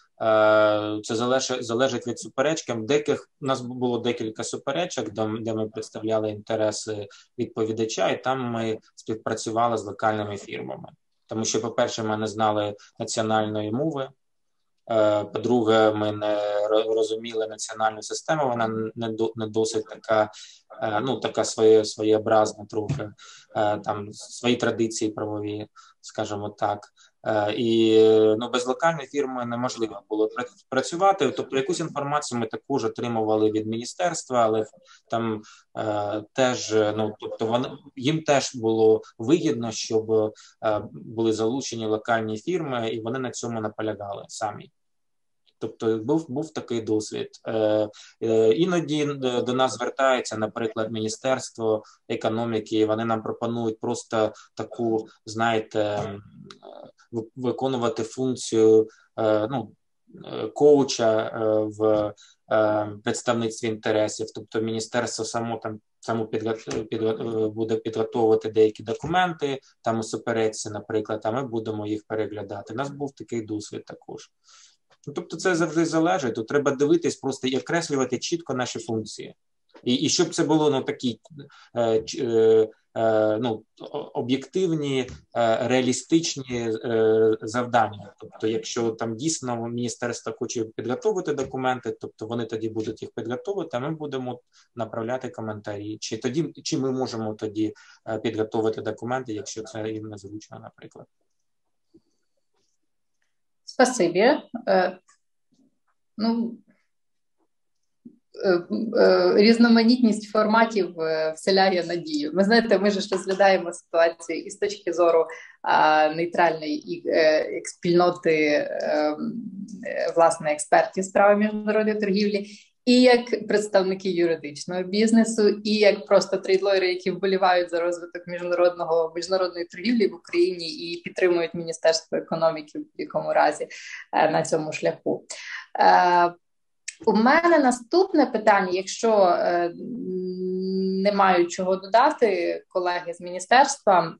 Це залежить від суперечки. У нас було декілька суперечок, де ми представляли інтереси відповідача, і там ми співпрацювали з локальними фірмами. Тому що, по-перше, ми не знали національної мови, по-друге, ми не розуміли національну систему, вона не досить така, така своєобразна трохи, там свої традиції правові, скажімо так. І без локальної фірми неможливо було працювати. Тобто якусь інформацію ми також отримували від міністерства, але там теж, їм теж було вигідно, щоб були залучені локальні фірми, і вони на цьому наполягали самі. Тобто був такий досвід. Іноді до нас звертається, наприклад, Міністерство економіки, вони нам пропонують просто таку, знаєте, виконувати функцію коуча в представництві інтересів. Тобто міністерство само буде підготовувати деякі документи, там у суперечці, наприклад, а ми будемо їх переглядати. У нас був такий досвід також. Тобто це завжди залежить, то треба дивитись просто і окреслювати чітко наші функції. І щоб це було такі об'єктивні, реалістичні завдання. Тобто, якщо там дійсно міністерство хоче підготовити документи, тобто вони тоді будуть їх підготовити, а ми будемо направляти коментарі. Чи ми можемо тоді підготовити документи, якщо це їм незручно, наприклад. Спасибі. Різноманітність форматів вселяє надію. Ми знаєте, ми ж розглядаємо ситуацію і з точки зору нейтральної спільноти власне експертів справи міжнародної торгівлі, і як представники юридичного бізнесу, і як просто трейдлойери, які вболівають за розвиток міжнародної торгівлі в Україні і підтримують Міністерство економіки в якому разі на цьому шляху. У мене наступне питання, якщо не маю чого додати, колеги з міністерства,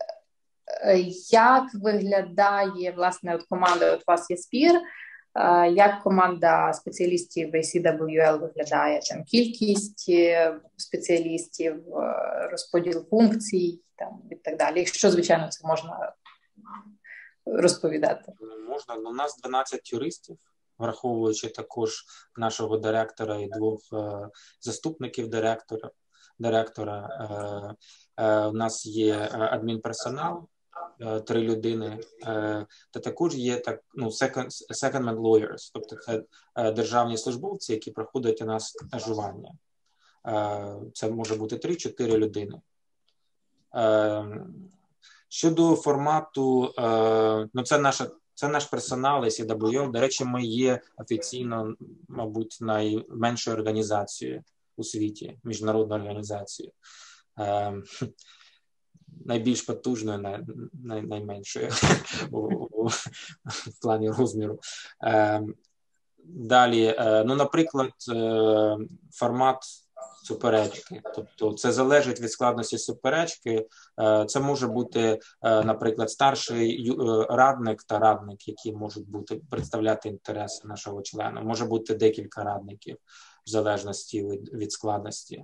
як виглядає, власне, от команда, от у вас є спір, як команда спеціалістів CWL виглядає, там кількість спеціалістів, розподіл функцій там, і так далі, якщо, звичайно, це можна розповідати. Можна, у нас 12 юристів. Враховуючи також нашого директора і 2 заступників директора. У нас є адмінперсонал, 3 людини, та також є secondment lawyers, тобто це державні службовці, які проходять у нас стажування. Це може бути 3-4 людини. Щодо формату, це наш персонал CWL. До речі, ми є офіційно, мабуть, найменшою організацією у світі, міжнародною організацією. Найбільш потужною, найменшою в плані розміру. Далі, наприклад, формат суперечки. Тобто це залежить від складності суперечки. Це може бути, наприклад, старший радник та радник, які можуть представляти інтереси нашого члена. Може бути декілька радників в залежності від складності.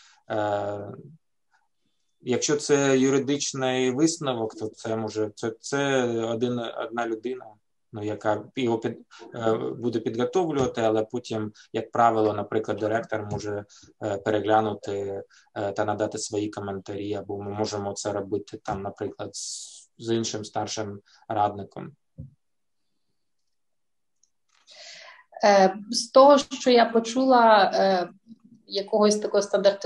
Якщо це юридичний висновок, то це одна людина, яка його буде підготовлювати, але потім, як правило, наприклад, директор може переглянути та надати свої коментарі, або ми можемо це робити там, наприклад, з іншим старшим радником. З того, що я почула, якогось такого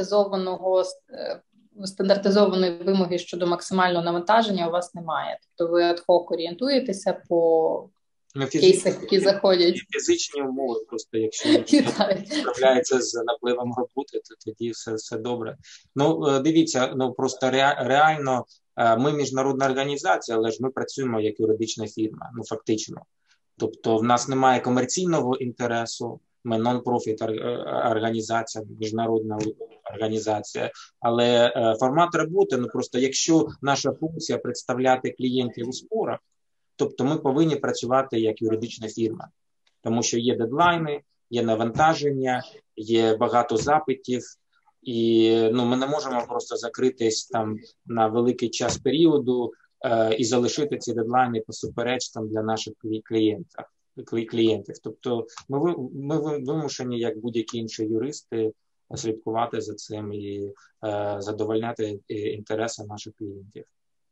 стандартизованої вимоги щодо максимального навантаження у вас немає. Тобто ви ad-hoc орієнтуєтеся по кейсах, які заходять. Фізичні умови, просто якщо справляється з напливом роботи, то тоді все добре. Дивіться, просто реально ми міжнародна організація, але ж ми працюємо як юридична фірма, фактично. Тобто в нас немає комерційного інтересу, ми нон-профіт організація, міжнародна організація, але формат роботи, просто якщо наша функція представляти клієнтів у спорах, тобто ми повинні працювати як юридична фірма, тому що є дедлайни, є навантаження, є багато запитів, і ми не можемо просто закритись там на великий час періоду і залишити ці дедлайни по суперечкам для наших клієнтів. Тобто ми вимушені, як будь-які інші юристи, слідкувати за цим і задовольняти інтереси наших клієнтів.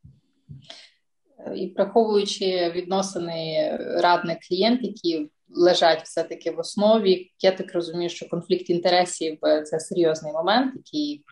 І враховуючи відносини радник-клієнт, які лежать все-таки в основі, я так розумію, що конфлікт інтересів – це серйозний момент, який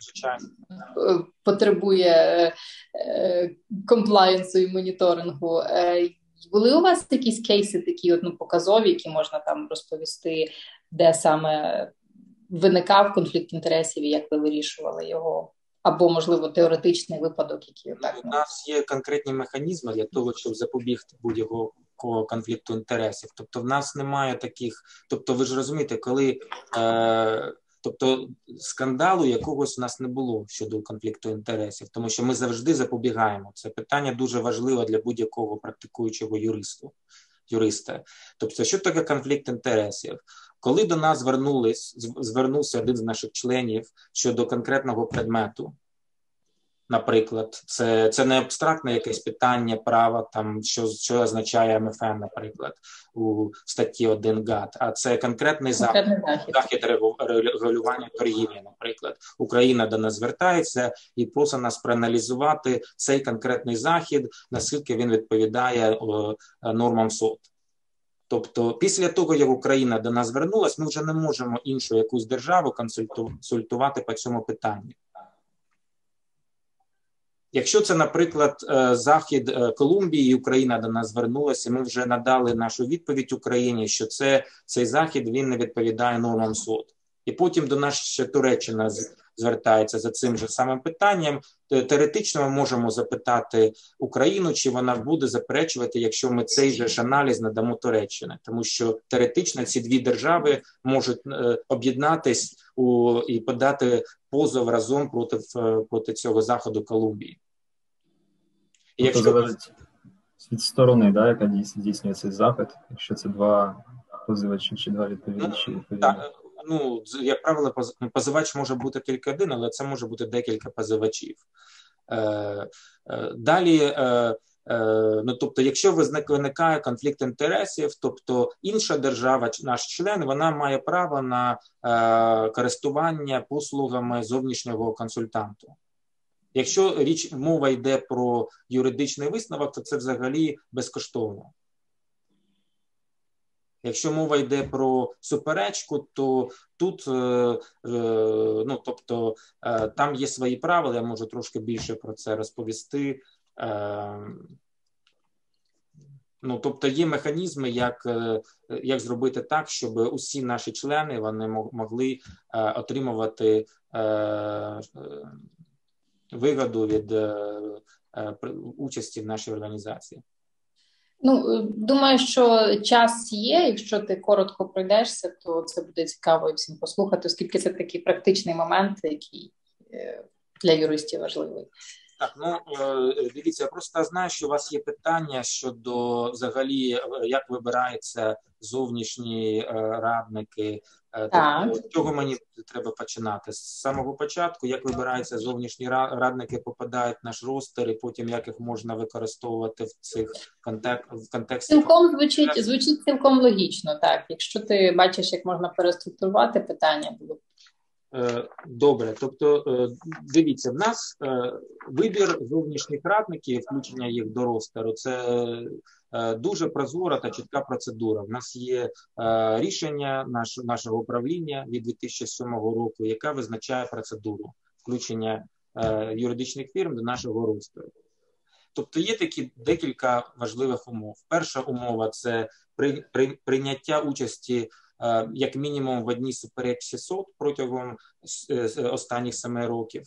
потребує комплаєнсу і моніторингу. Були у вас якісь кейси такі показові, які можна там розповісти, де саме виникав конфлікт інтересів і як ви вирішували його? Або, можливо, теоретичний випадок, який у нас є конкретні механізми для того, щоб запобігти будь-якого конфлікту інтересів. Тобто в нас немає таких, тобто ви ж розумієте, коли тобто скандалу якогось у нас не було щодо конфлікту інтересів, тому що ми завжди запобігаємо. Це питання дуже важливе для будь-якого практикуючого юриста. Тобто, що таке конфлікт інтересів? Коли до нас звернувся один з наших членів щодо конкретного предмету, наприклад, це не абстрактне якесь питання права, там, що означає МФН, наприклад, у статті 1 ГАТ, а це конкретний захід регулювання торгівлі, наприклад. Україна до нас звертається і просить нас проаналізувати цей конкретний захід, наскільки він відповідає нормам СОТ. Тобто, після того, як Україна до нас звернулась, ми вже не можемо іншу якусь державу консультувати по цьому питанню. Якщо це, наприклад, захід Колумбії, і Україна до нас звернулася, ми вже надали нашу відповідь Україні, що цей захід він не відповідає нормам СОТ. І потім до нас ще Туреччина звертається за цим же самим питанням. Теоретично ми можемо запитати Україну, чи вона буде заперечувати, якщо ми цей же ж аналіз надамо Туреччині. Тому що теоретично ці дві держави можуть об'єднатись і подати позов разом проти цього заходу Колумбії. І якщо залежить від сторони, да, яка здійснює цей запит, якщо це два позивачі чи два відповідачі. Ну, як правило, позивач може бути тільки один, але це може бути декілька позивачів. Далі, ну, тобто, якщо виникає конфлікт інтересів, тобто інша держава, наш член, вона має право на користування послугами зовнішнього консультанту. Якщо мова йде про юридичний висновок, то це взагалі безкоштовно. Якщо мова йде про суперечку, то тут, ну, тобто, там є свої правила, я можу трошки більше про це розповісти. Ну, тобто, є механізми, як зробити так, щоб усі наші члени вони могли отримувати вигоду від участі в нашій організації. Ну, думаю, що час є. Якщо ти коротко пройдешся, то це буде цікаво і всім послухати, оскільки це такий практичний момент, який для юристів важливий. Так, ну, дивіться, я просто знаю, що у вас є питання щодо взагалі, як вибираються зовнішні радники. Тобто, з чого мені треба починати? З самого початку, як вибираються зовнішні радники, попадають в наш ростер, і потім як їх можна використовувати в цих контексті? Цілком звучить цілком логічно, так. Якщо ти бачиш, як можна переструктурувати питання, було б. Добре, тобто, дивіться, в нас вибір зовнішніх радників, включення їх до ростеру, це дуже прозора та чітка процедура. В нас є рішення нашого управління від 2007 року, яке визначає процедуру включення юридичних фірм до нашого ростеру. Тобто є такі декілька важливих умов. Перша умова – це прийняття участі як мінімум в одній суперечці СОТ протягом останніх 7 років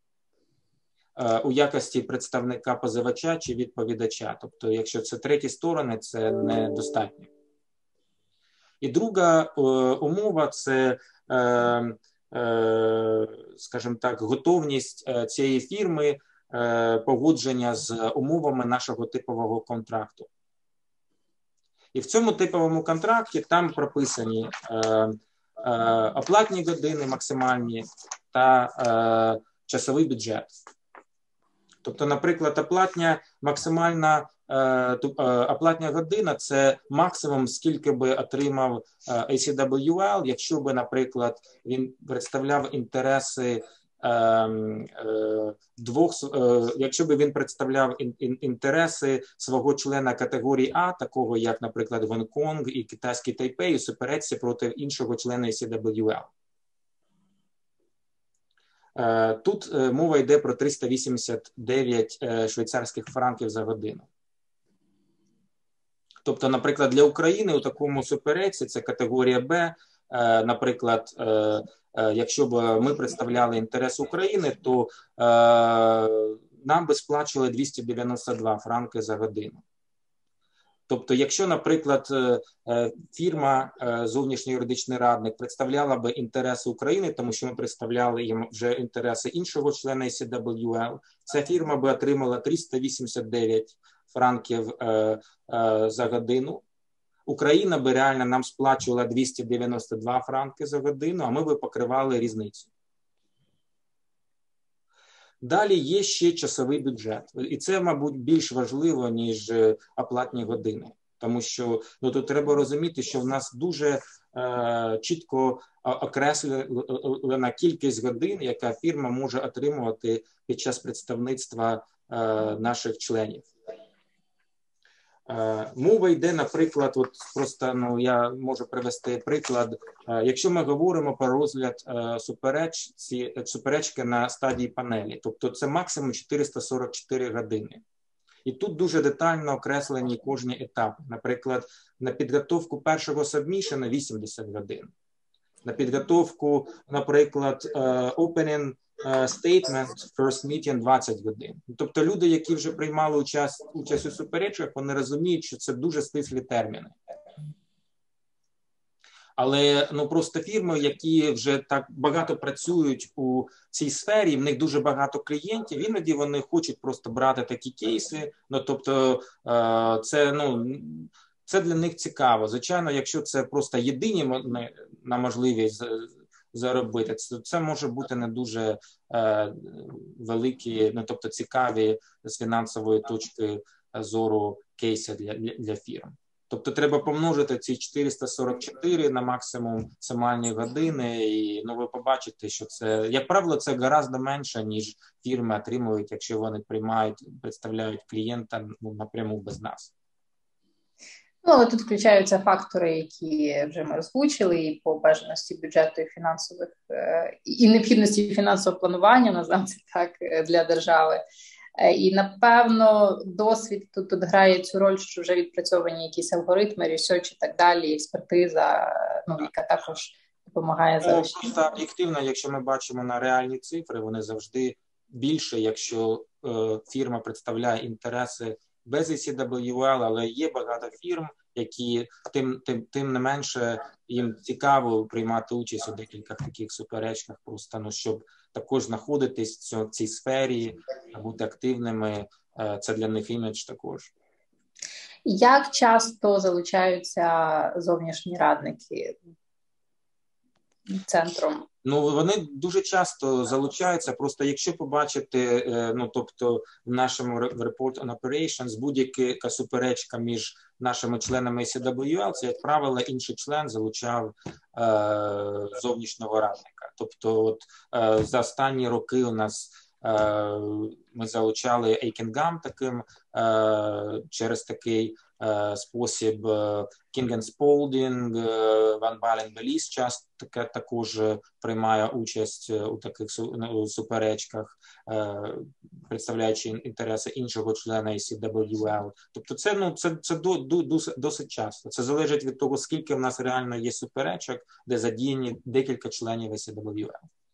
у якості представника позивача чи відповідача. Тобто, якщо це треті сторони, це недостатньо. І друга умова – це, скажімо так, готовність цієї фірми погодження з умовами нашого типового контракту. І в цьому типовому контракті там прописані оплатні години максимальні та часовий бюджет. Тобто, наприклад, оплатня година – це максимум, скільки би отримав ACWL, якщо би, наприклад, він представляв інтереси якщо б він представляв інтереси свого члена категорії А, такого як, наприклад, Гонконг і китайський Тайпей, у суперечці проти іншого члена ACWL. Тут мова йде про 389 швейцарських франків за годину. Тобто, наприклад, для України у такому суперечці це категорія Б. Наприклад, якщо б ми представляли інтерес України, то нам би сплачували 292 франки за годину. Тобто, якщо, наприклад, фірма, зовнішній юридичний радник, представляла би інтереси України, тому що ми представляли їм вже інтереси іншого члена ACWL, ця фірма би отримала 389 франків за годину. Україна би реально нам сплачувала 292 франки за годину, а ми би покривали різницю. Далі є ще часовий бюджет. І це, мабуть, більш важливо, ніж оплатні години. Тому що тут треба розуміти, що в нас дуже чітко окреслена кількість годин, яка фірма може отримувати під час представництва наших членів. Мова йде, наприклад, от просто я можу привести приклад. Якщо ми говоримо про розгляд суперечки на стадії панелі, тобто це максимум 444 години. І тут дуже детально окреслені кожні етапи. Наприклад, на підготовку першого сабмішена 80 годин. На підготовку, наприклад, opening statement, first meeting 20 годин. Тобто люди, які вже приймали участь у суперечках, вони розуміють, що це дуже стислі терміни. Але просто фірми, які вже так багато працюють у цій сфері, в них дуже багато клієнтів, іноді вони хочуть просто брати такі кейси, тобто це для них цікаво. Звичайно, якщо це просто єдині на можливість заробити, це може бути не дуже великі, тобто цікаві з фінансової точки зору кейси для фірм. Тобто треба помножити ці 444 на максимум максимальні години, і ви побачите, що це, як правило, це гораздо менше, ніж фірми отримують, якщо вони представляють клієнта напряму без нас. Але тут включаються фактори, які вже ми озвучили, і по бажаності бюджету і фінансових, і необхідності фінансового планування, називаємо це так, для держави. І, напевно, досвід тут грає цю роль, що вже відпрацьовані якісь алгоритми, ресерч і так далі, експертиза, яка також допомагає зараз. Просто об'єктивно, якщо ми бачимо на реальні цифри, вони завжди більше, якщо фірма представляє інтереси без ACWL, але є багато фірм, які тим не менше їм цікаво приймати участь у декількох таких суперечках, просто щоб також знаходитись в цій сфері, бути активними, це для них імідж також. Як часто залучаються зовнішні радники центром? Вони дуже часто залучаються, просто якщо побачити, тобто в нашому Report on Operations будь-яка суперечка між нашими членами ACWL, це, як правило, інший член залучав зовнішнього радника. Тобто за останні роки у нас ми залучали Eiken-Gam таким через такий спосіб, King & Spalding, Van Balen-Belize часто також приймає участь у таких суперечках, представляючи інтереси іншого члена ACWL. Тобто це досить часто. Це залежить від того, скільки в нас реально є суперечок, де задіяні декілька членів ACWL.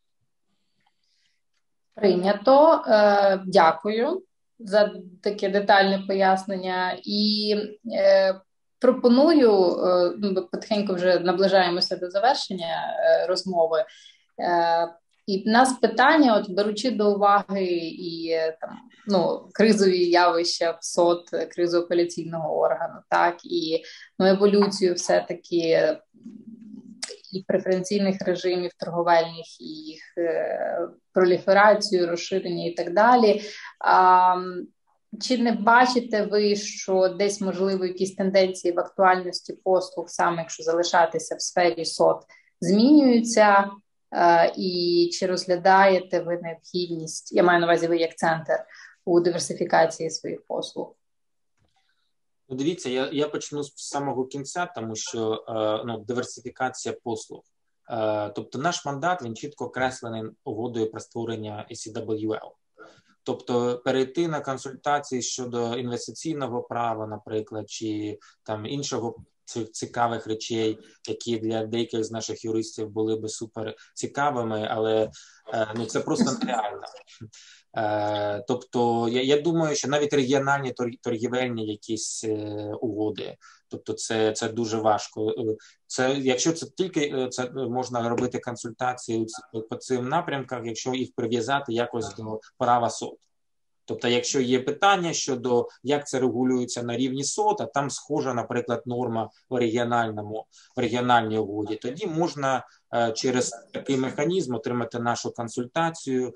Прийнято. Дякую за таке детальне пояснення. І пропоную, потихеньку вже наближаємося до завершення розмови. І в нас питання, беручи до уваги і кризові явища в СОТ, кризу апеляційного органу, так, і еволюцію все-таки і преференційних режимів торговельних, і їх проліферацію, розширення і так далі. Чи не бачите ви, що десь, можливо, якісь тенденції в актуальності послуг, саме якщо залишатися в сфері СОТ, змінюються? І чи розглядаєте ви необхідність, я маю на увазі ви як центр, у диверсифікації своїх послуг? Дивіться, я почну з самого кінця, тому що диверсифікація послуг. Тобто наш мандат, він чітко окреслений угодою про створення ACWL. Тобто перейти на консультації щодо інвестиційного права, наприклад, чи там іншого цікавих речей, які для деяких з наших юристів були би супер цікавими, але ну, це просто нереально. Тобто я думаю, що навіть регіональні торгівельні якісь угоди, тобто це дуже важко. Якщо це тільки це можна робити консультації по цим напрямках, якщо їх прив'язати якось до права СОТ. Тобто, якщо є питання щодо, як це регулюється на рівні СОТ, а там схожа, наприклад, норма в регіональній угоді, тоді можна через такий механізм отримати нашу консультацію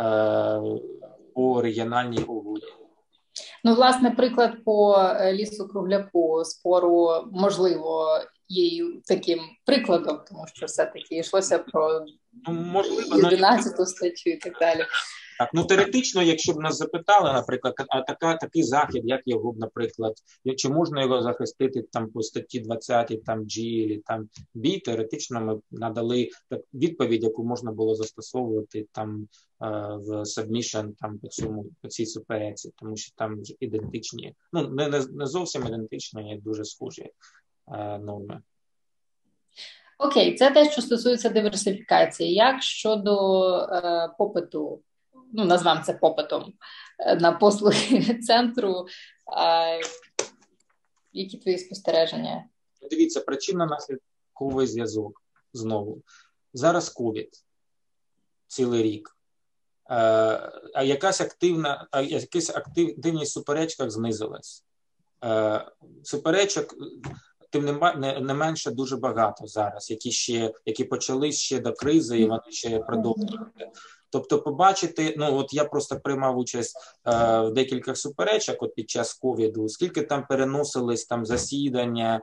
по регіональній угоді. Ну, власне, приклад по лісу-кругляку спору, можливо, є таким прикладом, тому що все-таки йшлося про 11 статтю і так далі. Так, ну теоретично, якщо б нас запитали, наприклад, такий захід, як його, наприклад, чи можна його захистити там по статті 20, там G, там B, теоретично ми надали відповідь, яку можна було застосовувати там в submission там по цій суперечці, тому що там ідентичні, ну не зовсім ідентичні, а дуже схожі норми. Окей, це те, що стосується диверсифікації. Як щодо попиту, ну, назвемо це попитом, на послуги центру, які твої спостереження? Дивіться, причинно-наслідковий зв'язок знову. Зараз ковід цілий рік. Якась активність в суперечках знизилась. Суперечок тим не менше дуже багато зараз, які почались ще до кризи і вони ще продовжують. Тобто побачити, ну от я просто приймав участь в декількох суперечок от під час ковіду, скільки там переносились там засідання,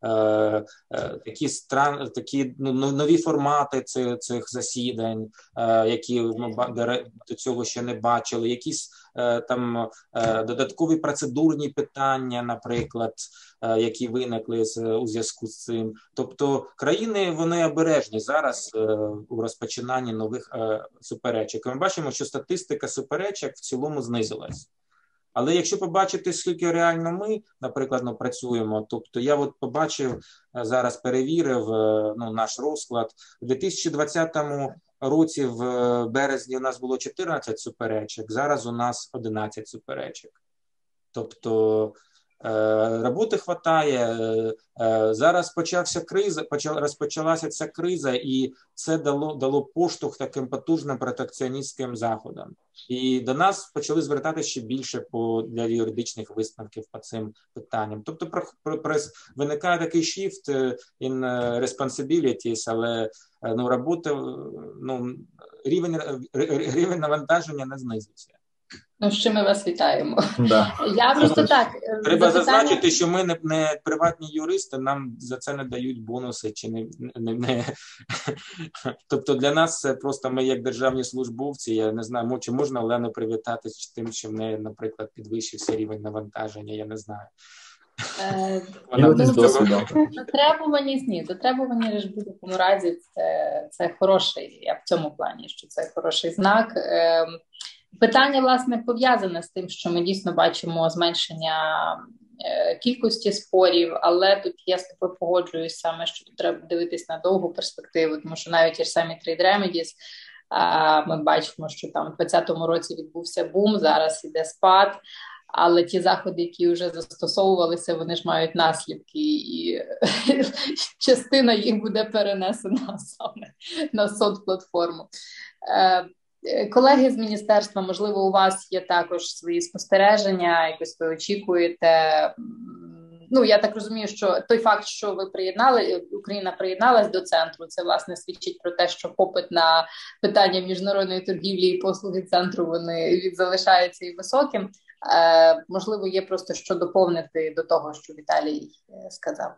такі нові формати цих засідань, які ми до цього ще не бачили, якісь там додаткові процедурні питання, наприклад, які виникли у зв'язку з цим. Тобто країни, вони обережні зараз у розпочинанні нових суперечок. Ми бачимо, що статистика суперечок в цілому знизилась. Але якщо побачити, скільки реально ми, наприклад, працюємо, тобто я от побачив, зараз перевірив наш розклад. У 2020 році в березні у нас було 14 суперечок, зараз у нас 11 суперечок. Тобто роботи хватає. Зараз розпочалася ця криза, і це дало поштовх таким потужним протекціоністським заходам. І до нас почали звертатися ще більше для юридичних висновків по цим питанням. Тобто виникає такий shift in responsibilities, але рівень навантаження не знизився. Ну, з чим ми вас вітаємо. Да. Я просто так. Треба зазначити, що ми не приватні юристи, нам за це не дають бонуси, чи не. Тобто для нас це просто ми як державні службовці, я не знаю, чи можна Олену привітати з тим, що в неї, наприклад, підвищився рівень навантаження, я не знаю. Дотребування ж в будь-якому разі це хороший, я в цьому плані, що це хороший знак. Питання, власне, пов'язане з тим, що ми дійсно бачимо зменшення кількості спорів, але тут я з тобою погоджуюсь саме, що тут треба дивитись на довгу перспективу, тому що навіть ті ж самі Trade Remedies, ми бачимо, що там в 2020 році відбувся бум, зараз іде спад, але ті заходи, які вже застосовувалися, вони ж мають наслідки, і частина їх буде перенесена саме на СОТ-платформу. Колеги з міністерства, можливо, у вас є також свої спостереження, якось ви очікуєте. Ну, я так розумію, що той факт, що Україна приєдналась до центру, це, власне, свідчить про те, що попит на питання міжнародної торгівлі і послуги центру, вони залишаються і високим. Можливо, є просто що доповнити до того, що Віталій сказав.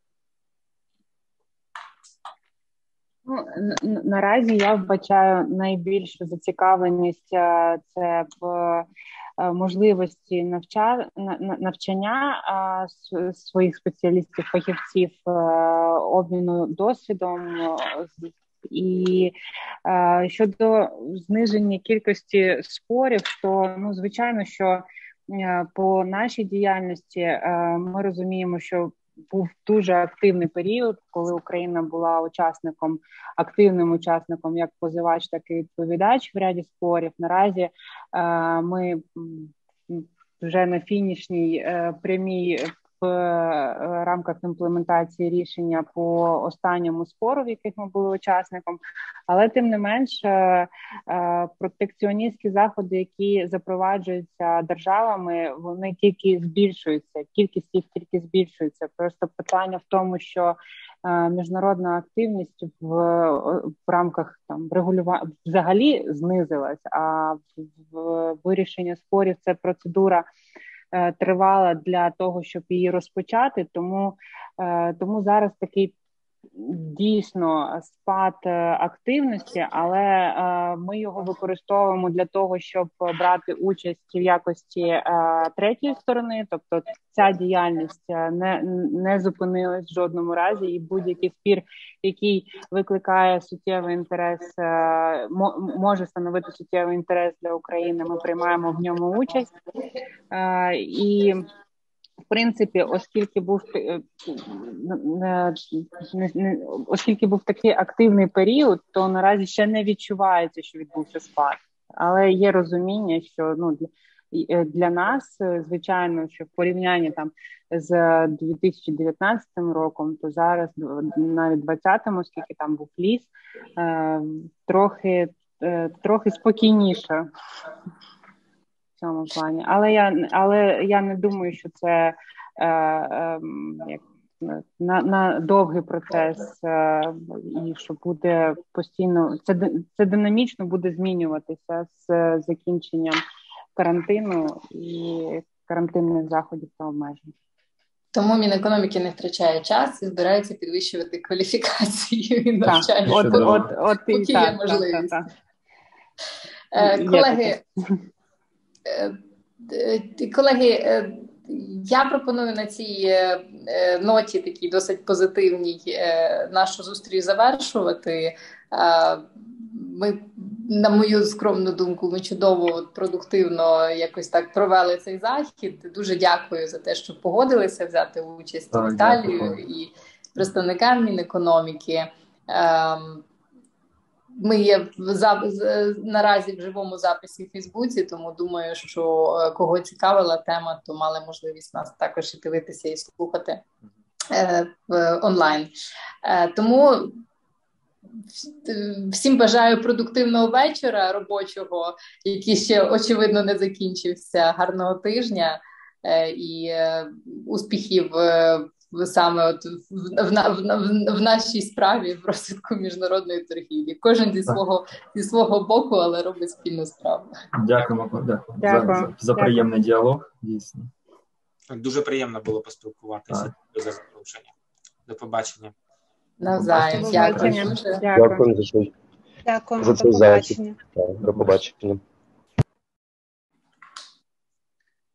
Наразі я вбачаю найбільшу зацікавленість це в можливості навчання своїх спеціалістів, фахівців, обміну досвідом І щодо зниження кількості спорів, то, ну, звичайно, що по нашій діяльності ми розуміємо, що був дуже активний період, коли Україна була активним учасником як позивач, так і відповідач в ряді спорів. Наразі ми вже на фінішній прямій в рамках імплементації рішення по останньому спору, в яких ми були учасником. Але тим не менш, протекціоністські заходи, які запроваджуються державами, вони тільки збільшуються, кількість їх тільки збільшується. Просто питання в тому, що міжнародна активність в рамках там регулювання взагалі знизилась, а в вирішенні спорів це процедура тривала для того, щоб її розпочати, тому зараз такий дійсно спад активності, але ми його використовуємо для того, щоб брати участь в якості третьої сторони, тобто ця діяльність не зупинилась в жодному разі, і будь-який спір, який викликає суттєвий інтерес, може становити суттєвий інтерес для України, ми приймаємо в ньому участь. І в принципі, оскільки був такий активний період, то наразі ще не відчувається, що відбувся спад. Але є розуміння, що для нас, звичайно, що в порівнянні там з 2019 роком, то зараз, навіть 2020-му, оскільки там був ліс, трохи спокійніше в цьому плані. Але я не думаю, що це на довгий процес, і що буде постійно, це динамічно буде змінюватися з закінченням карантину і карантинних заходів та обмежень. Тому Мінекономіки не втрачає час і збирається підвищувати кваліфікацію і навчання. Поки є можливість. Колеги, я пропоную на цій ноті, такій досить позитивній, нашу зустріч завершувати. Ми, на мою скромну думку, ми чудово, продуктивно якось так провели цей захід. Дуже дякую за те, що погодилися взяти участь Віталію і представникам Мінекономіки. Ми є наразі в живому записі в Фейсбуці, тому думаю, що кого цікавила тема, то мали можливість нас також і дивитися і слухати онлайн. Тому всім бажаю продуктивного вечора робочого, який ще, очевидно, не закінчився, гарного тижня і успіхів саме от в нашій справі в розвитку міжнародної торгівлі. Кожен зі свого боку, але робить спільну справу. Дякуємо за приємний діалог, дійсно. Дуже приємно було поспілкуватися. Дуже запрошення. До побачення. Навзаєм. Дякую. Дякую за цей захід. До побачення. До побачення.